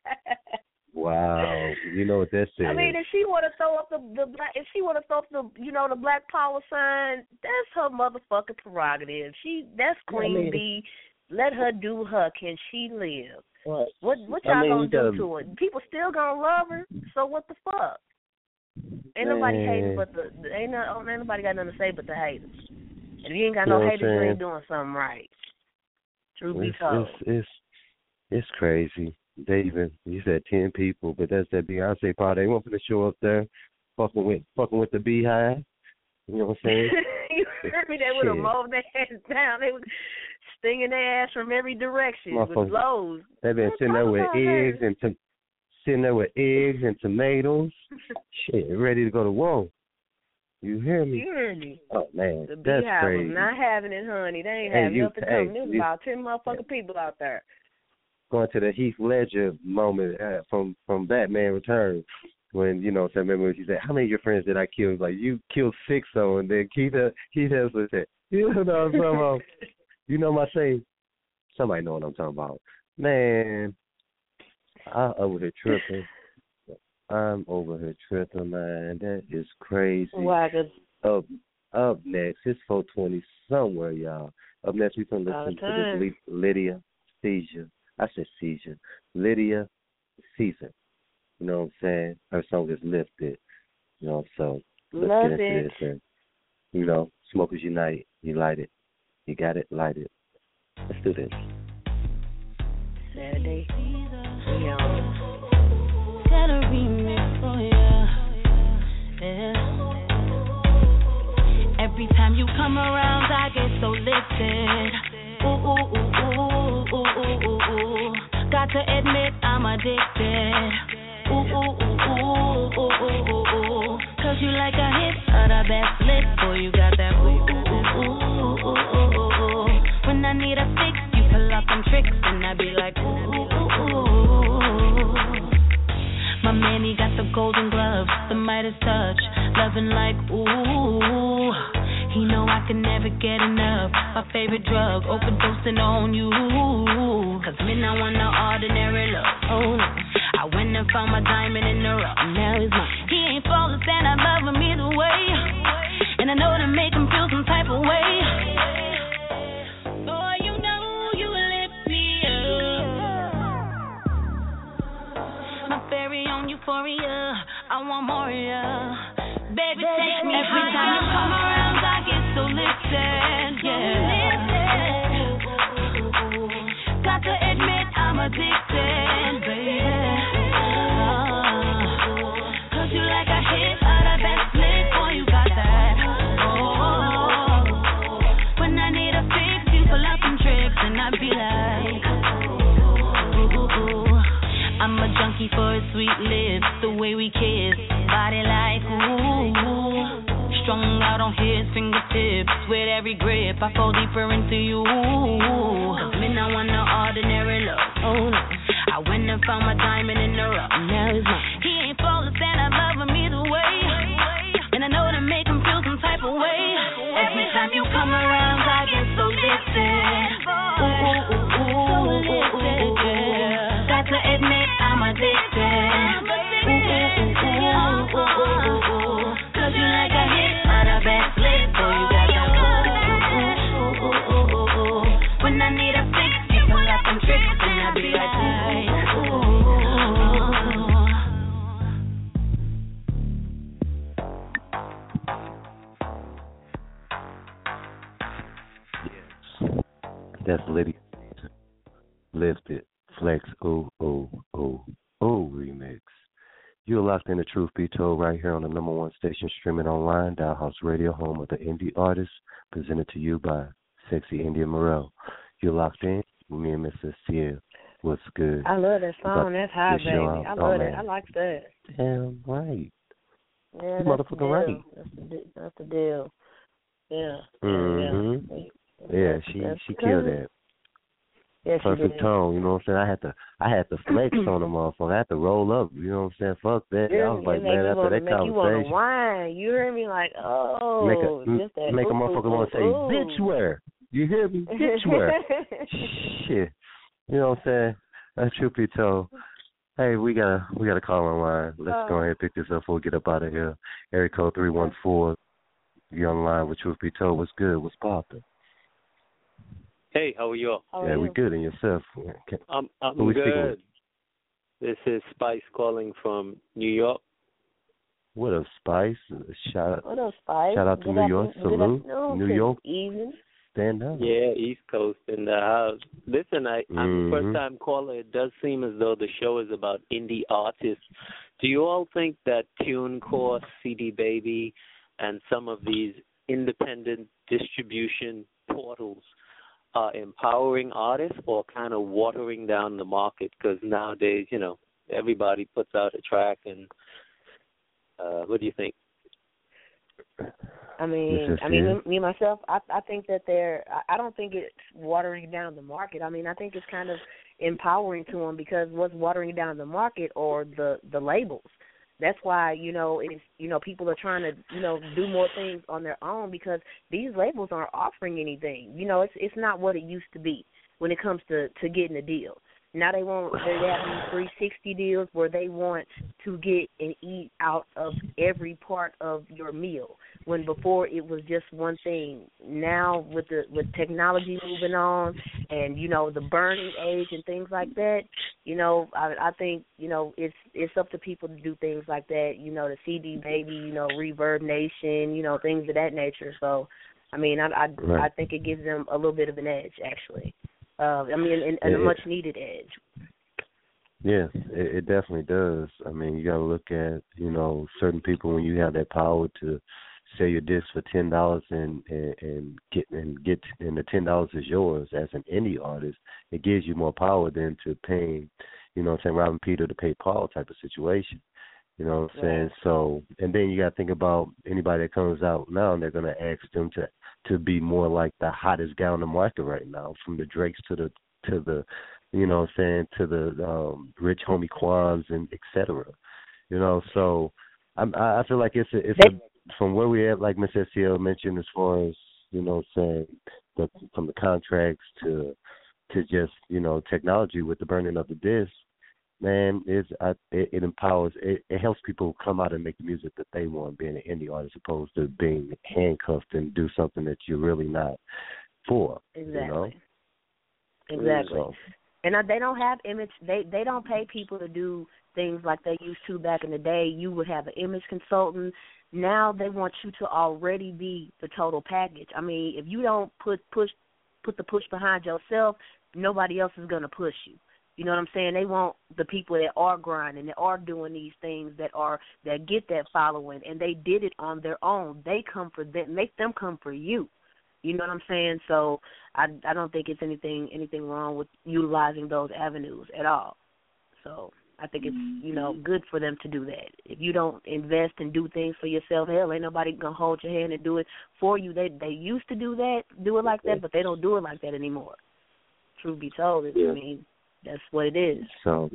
Wow, you know what that says.
I mean, if she want to throw up the the black, if she want to throw up the you know the Black Power sign, that's her motherfucking prerogative. She that's Queen I mean, B. Let her do her. Can she live?
What
what, what y'all
I mean,
gonna
you
do
gotta,
to her? People still gonna love her. So what the fuck? Ain't
man.
nobody hating but the ain't no ain't nobody got nothing to say but the haters. If you ain't got no
you know
haters, you ain't doing something right. Truth be told,
it's, it's it's crazy. David, you said ten people, but that's that Beyonce part. They want for the show up there, fucking with fucking with the Beehive. You know what I'm saying?
You heard me? They would have mowed their ass down. They were stinging their ass from every direction with blows.
They've been sitting there with eggs and to, sitting there with eggs and tomatoes. Shit, ready to go to war. You hear me?
You hear me?
Oh man,
the
that's
Beehive
crazy.
was not having it, honey. They ain't
hey,
having
you,
nothing
hey,
coming. There was
you,
about ten motherfucking yeah. people out there.
Going to the Heath Ledger moment uh, from from Batman Returns, when you know, so remember when he said, "How many of your friends did I kill?" Like, you killed six of them, and then Keith Keith Hemsworth said, "You know what I'm talking about? You know my saying." Somebody know what I'm talking about, man. I'm over here tripping. I'm over here tripping, man. That is crazy.
Why?
Up up next, it's four twenty somewhere, y'all. Up next, we gonna listen to this Lydia Seizure. I said Seizure. Lydia Caesar. You know what I'm saying? Her song is Lifted. You know, so let's
Love
get into
it.
this. And, you know, smokers unite. You light it. You got it, light it. Let's do this.
Saturday. We on.
Got a remix for ya. Yeah. Every time you come around, I get so lifted. Ooh, ooh, ooh, ooh, ooh, ooh, ooh, ooh. Got to admit I'm addicted. Ooh, ooh, ooh, ooh, ooh, ooh, ooh, ooh. Cause you like a hit of the best lit. Boy, you got that ooh, ooh, ooh, ooh, ooh, ooh, ooh, ooh. When I need a fix, you pull up them tricks, and I be like, ooh, ooh, ooh, ooh. My man, he got the golden gloves, the Midas touch, loving like, ooh. He know I can never get enough. My favorite drug, overdosing on you. Cause me not want no ordinary love. Oh no. I went and found my diamond in the rough. Now he's mine. He ain't flawless and I love him either way. And I know to make him feel some type of way. Boy, you know you lift me up. My fairy on euphoria. I want more of ya. Baby, take me every high. Time you come around, I get so lifted, yeah. Got to admit I'm addicted, baby. Oh, cause you like a hit of the best lit, boy, you got that. Oh, when I need a fix, you pull up some tricks, and I be like, ooh, ooh, ooh. I'm a junkie for his sweet lips, the way we kiss, body like, ooh. Strung out on his fingertips, with every grip, I fall deeper into you. Cause me not want no ordinary love, oh no. I went and found my diamond in the rough, now he's mine. He ain't flawless and I love him either way. And I know to make him feel some type of way. Every time you come around, I get so lifted. Ooh, ooh, ooh, ooh, ooh, ooh, ooh. Got to admit I'm addicted. Ooh, ooh, ooh, ooh, ooh, ooh, ooh. Cause you like a hit of the best lit, boy, you got that ooh, ooh, ooh, ooh, ooh, ooh. When I need a fix, you pull up them tricks, and I be like, ooh, ooh,
Yes, that's Liddy. Lifted, Flex, oh, oh, oh, oh, remix. You're locked in the Truth Be Told right here on the number one station streaming online, Dollhouse Radio, home of the indie artists, presented to you by Sexy India Morel. You're locked in with me and Missus Sia. What's good?
I love that song. That's high, baby. I love
oh,
that. I like that.
Damn right.
Yeah,
you
that's
motherfucking
the deal.
right.
That's the, that's the deal. Yeah.
Mm-hmm.
Yeah,
yeah she
that's
she killed
crazy.
that.
Yes,
Perfect tone, you know what I'm saying? I had to I had to flex on the motherfucker. I had to roll up, you know what I'm saying? Fuck that.
Yeah,
I was like,
it
man, after
wanna,
that
make
conversation.
You want to whine. You hear me? Like, oh,
make a,
just that
make
ooh,
a motherfucker want to say,
ooh.
bitch where? You hear me? Bitch where? Shit. You know what I'm saying? That's truth be told. Hey, we got a we got a call online. Let's uh, go ahead and pick this up before we get up out of here. Area code three one four. You online with Truth Be Told. What's good? What's poppin'?
Hey, how are you all?
How are yeah, you? We good. And yourself? Can,
I'm I'm
who we
good. This is Spice calling from New York.
What up, Spice? Shout out.
What up, Spice?
Shout out to
good
New York. Salute. New York.
Evening.
Stand up.
Yeah, East Coast in the house. Listen, I, I'm
mm-hmm.
a first-time caller. It does seem as though the show is about indie artists. Do you all think that TuneCore, C D Baby, and some of these independent distribution portals are empowering artists or kind of watering down the market? Because nowadays, you know, everybody puts out a track, and uh, what do you think?
I mean, I mean, me myself, I I think that they're. I don't think it's watering down the market. I mean, I think it's kind of empowering to them, because what's watering down the market are the the labels. That's why, you know, it's, you know, people are trying to, you know, do more things on their own, because these labels aren't offering anything. You know, it's it's not what it used to be when it comes to, to getting a deal. Now they want they have these three sixty deals where they want to get and eat out of every part of your meal, when before it was just one thing. Now with the with technology moving on, and you know the burning age and things like that, you know I, I think you know it's it's up to people to do things like that. You know the C D Baby, you know Reverb Nation, you know things of that nature. So I mean I I,
right.
I think it gives them a little bit of an edge actually. Uh, I mean, and, and a much-needed edge.
Yes, it, it definitely does. I mean, you got to look at, you know, certain people when you have that power to sell your disc for ten dollars and, and and get and get and the ten dollars is yours as an indie artist. It gives you more power than to paying, you know what I'm saying, Robin Peter to pay Paul type of situation. You know what I'm saying?
Right.
So, and then you got to think about anybody that comes out now, and they're going to ask them to to be more like the hottest guy on the market right now, from the Drakes to the to the, you know what I'm saying, to the um, Rich Homie Quans and et cetera. You know, so I'm, I feel like it's a, it's a, from where we at, like Miss S T L mentioned, as far as, you know, saying the, from the contracts to to just, you know, technology with the burning of the disc. Man, it's, I, it, it empowers, it, it helps people come out and make the music that they want, being an indie artist, as opposed to being handcuffed and do something that you're really not for.
Exactly.
You know?
Exactly.
So,
and uh, they don't have image. They they don't pay people to do things like they used to back in the day. You would have an image consultant. Now they want you to already be the total package. I mean, if you don't put push put the push behind yourself, nobody else is gonna push you. You know what I'm saying? They want the people that are grinding, that are doing these things, that are that get that following, and they did it on their own. They come for them, make them come for you. You know what I'm saying? So I I don't think it's anything anything wrong with utilizing those avenues at all. So I think it's, you know, good for them to do that. If you don't invest and do things for yourself, hell, ain't nobody gonna hold your hand and do it for you. They they used to do that, do it like that, but they don't do it like that anymore. Truth be told,
yeah.
I mean, that's what it is.
So,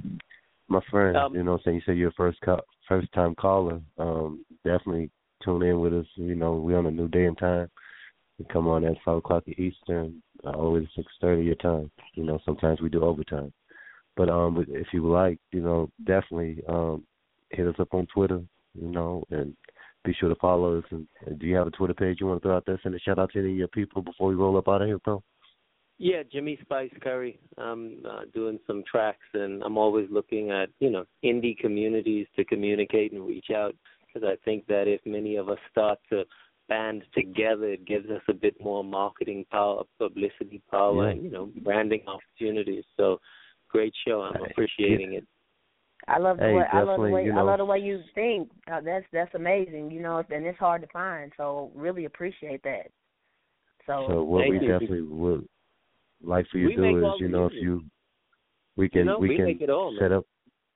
my friend,
Um,
you know what I'm saying, you said you're a first co- first time caller. Um, definitely tune in with us. You know, we're on a new day and time. We come on at five o'clock Eastern, uh, always six thirty your time. You know, sometimes we do overtime. But um, if you would like, you know, definitely um, hit us up on Twitter, you know, and be sure to follow us. And, and do you have a Twitter page you want to throw out there? Send a shout out to any of your people before we roll up out of here, bro.
Yeah, Jimmy Spice Curry. I'm uh, doing some tracks, and I'm always looking at, you know, indie communities to communicate and reach out, because I think that if many of us start to band together, it gives us a bit more marketing power, publicity power,
Yeah.
and, you know, branding opportunities. So, great show. I'm appreciating it.
I love the
Hey,
way I love the way
you
I
know.
love the way you think. Uh, that's that's amazing, you know, and it's hard to find. So really appreciate that. So,
So what
Thank
we
you.
definitely would like for you
We
to
make
do
all
is, you
the
know, if
music.
you we can
You know,
we,
we
can
make it all,
set
man.
up.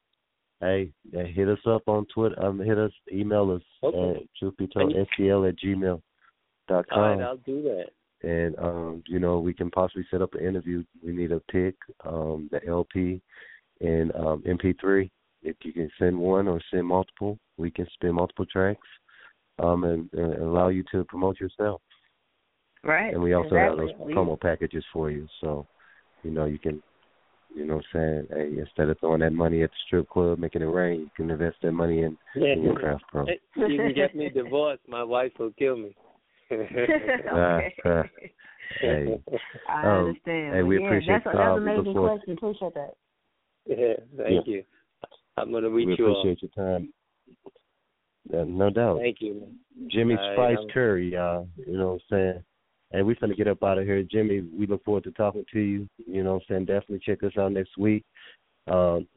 Hey, uh, hit us up on Twitter. Um, hit us, email us
Okay.
at truth be told
And-
S T L at gmail dot
All right,
com.
I'll do that.
And um, you know, we can possibly set up an interview. We need a pick, um, the L P, and um, M P three. If you can send one or send multiple, we can spin multiple tracks, um, and, and allow you to promote yourself.
right.
And we also
exactly.
have those
We-
promo packages for you. So, you know, you can, you know what I'm saying, hey, instead of throwing that money at the strip club, making it rain, you can invest that money in,
Yeah.
in your craft pro.
Hey, you can get me divorced. My wife will kill me.
Okay.
Uh, hey,
I
um,
understand.
hey, we
yeah,
appreciate
that's,
the
that's
call.
an amazing
Before-
question. Appreciate that.
Yeah, thank
Yeah.
you. I'm going to reach
we
you all.
appreciate your time. Uh, no doubt.
Thank you. Man.
Jimmy
All right,
Spice
I'm-
Curry, y'all. You know what I'm saying? Hey, we finna get up out of here. Jimmy, we look forward to talking to you. You know what I'm saying? Definitely check us out next week. Um,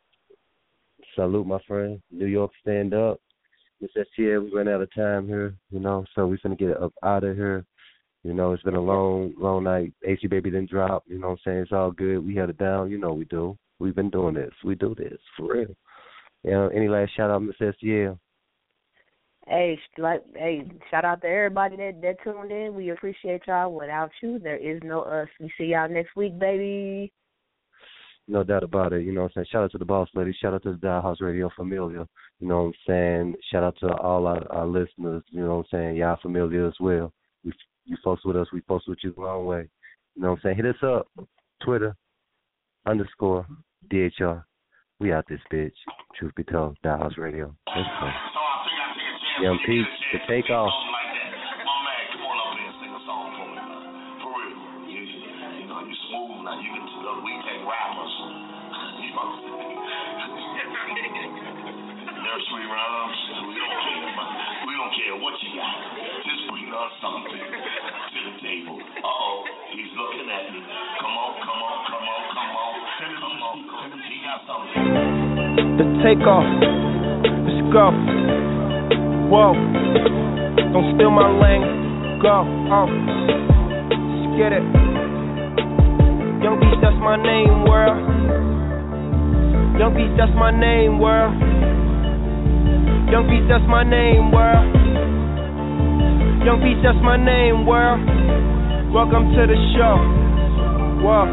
salute, my friend. New York, stand up. Miss S T L, we ran out of time here, you know, so we finna get up out of here. You know, it's been a long, long night. A C Baby didn't drop. You know what I'm saying? It's all good. We held it down. You know we do. We've been doing this. We do this, for real. You know, any last shout-out, Miss S T L?
Hey, sh- like, hey, shout out to everybody that, that tuned in. We appreciate y'all. Without you, there is no us. We see y'all next week, baby.
No doubt about it. You know what I'm saying? Shout out to the boss lady. Shout out to the Dial House Radio Familia. You know what I'm saying? Shout out to all our, our listeners. You know what I'm saying? Y'all familiar as well. We, you folks with us. We folks with you the long way. You know what I'm saying? Hit us up. Twitter, underscore, D H R. We out this bitch. Truth be told, Dial House Radio. Let's go. Young Pete, the takeoff.
Nursery rhymes, we don't care. We don't care what you got. Just bring us something to the table. Uh-oh, he's looking at me. Come on, come on, come on, come on. Come on, come on. He got something.
The takeoff. Let's go. Whoa. Don't steal my lane. Go, oh. Let's get it. Young Beast, that's my name, world. Young Beast, that's my name, world. Young Beast, that's my name, world. Young Beast, that's my name, world. Welcome to the show. Whoa.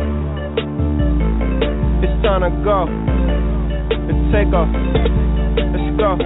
It's time to go. Let's take off. Let's go.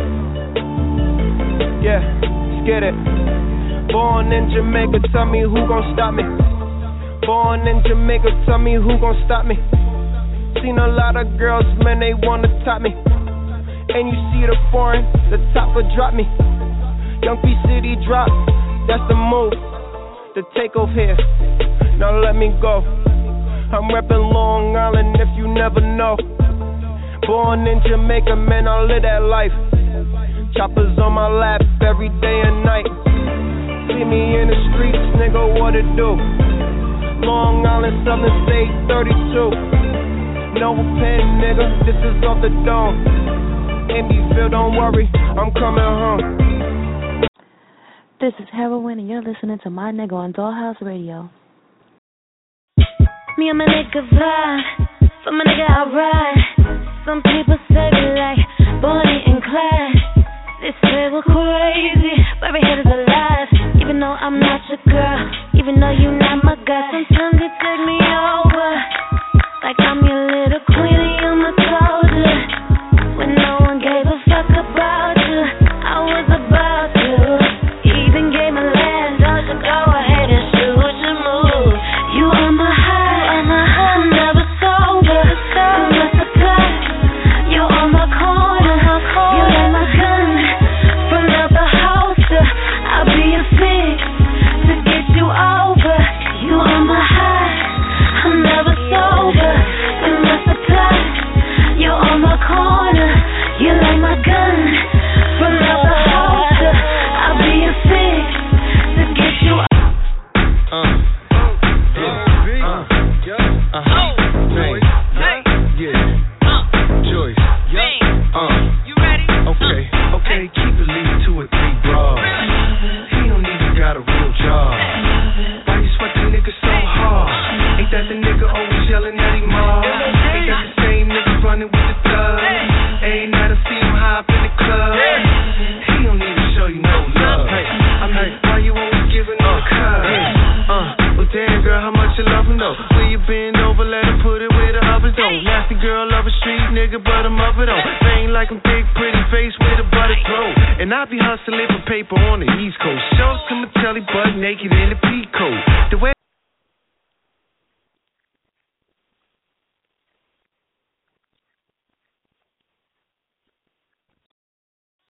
Yeah, let's get it. Born in Jamaica, tell me who gon' stop me. Born in Jamaica, tell me who gon' stop me. Seen a lot of girls, man, they wanna top me. And you see the foreign, the top will drop me. Young P City drop, that's the move. The takeoff here, now let me go. I'm reppin' Long Island if you never know. Born in Jamaica, man, I live that life. Choppers on my lap every day and night. See me in the streets, nigga, what it do? Long Island, Southern State, thirty-two. No pen, nigga, this is off the dome. Indieville, don't worry, I'm coming home.
This is Heroin, and you're listening to My Nigga on Dollhouse Radio.
Me and my nigga vibe, for my nigga I ride. Some people say we like Bonnie and Clyde. They say we're crazy, but we head is alive. Even though I'm not your girl, even though you not my guy. Sometimes you take me over, like I'm your little queen and you're my soldier. When no one gave a fuck about you, I was about to. Even gave my last dog to go ahead and shoot your move. You are my high, I'm my high, I'm never sober. You must supply, you on my corner, you like my gun. From out the house, I'll be a fix to get you over. You are my high, I'm never sober. You must supply, you on my corner, you like my gun. From out the house, I'll be a fix to get you over.
Uh, yeah, uh, uh, uh, Joyce, yeah, Joyce, uh, you ready? Okay, okay, keep it lean two or three bras. He don't even got a real job. Why you sweat the nigga so hard? Ain't that the nigga always yelling at him mom? Ain't that the same nigga running with the thug? Ain't that I see him high up in the club? He don't even show you no love. I mean, why you always giving him a cut? Uh, well damn girl, how much you love him though? Will you bend over, let her put it where the others don't? Nasty girl, love a street nigga, but I'm up it on. Ain't like I'm big, pretty face with a buttered throat. And I be hustling for paper on the East Coast. Show some telly butt naked in the peacoat. The way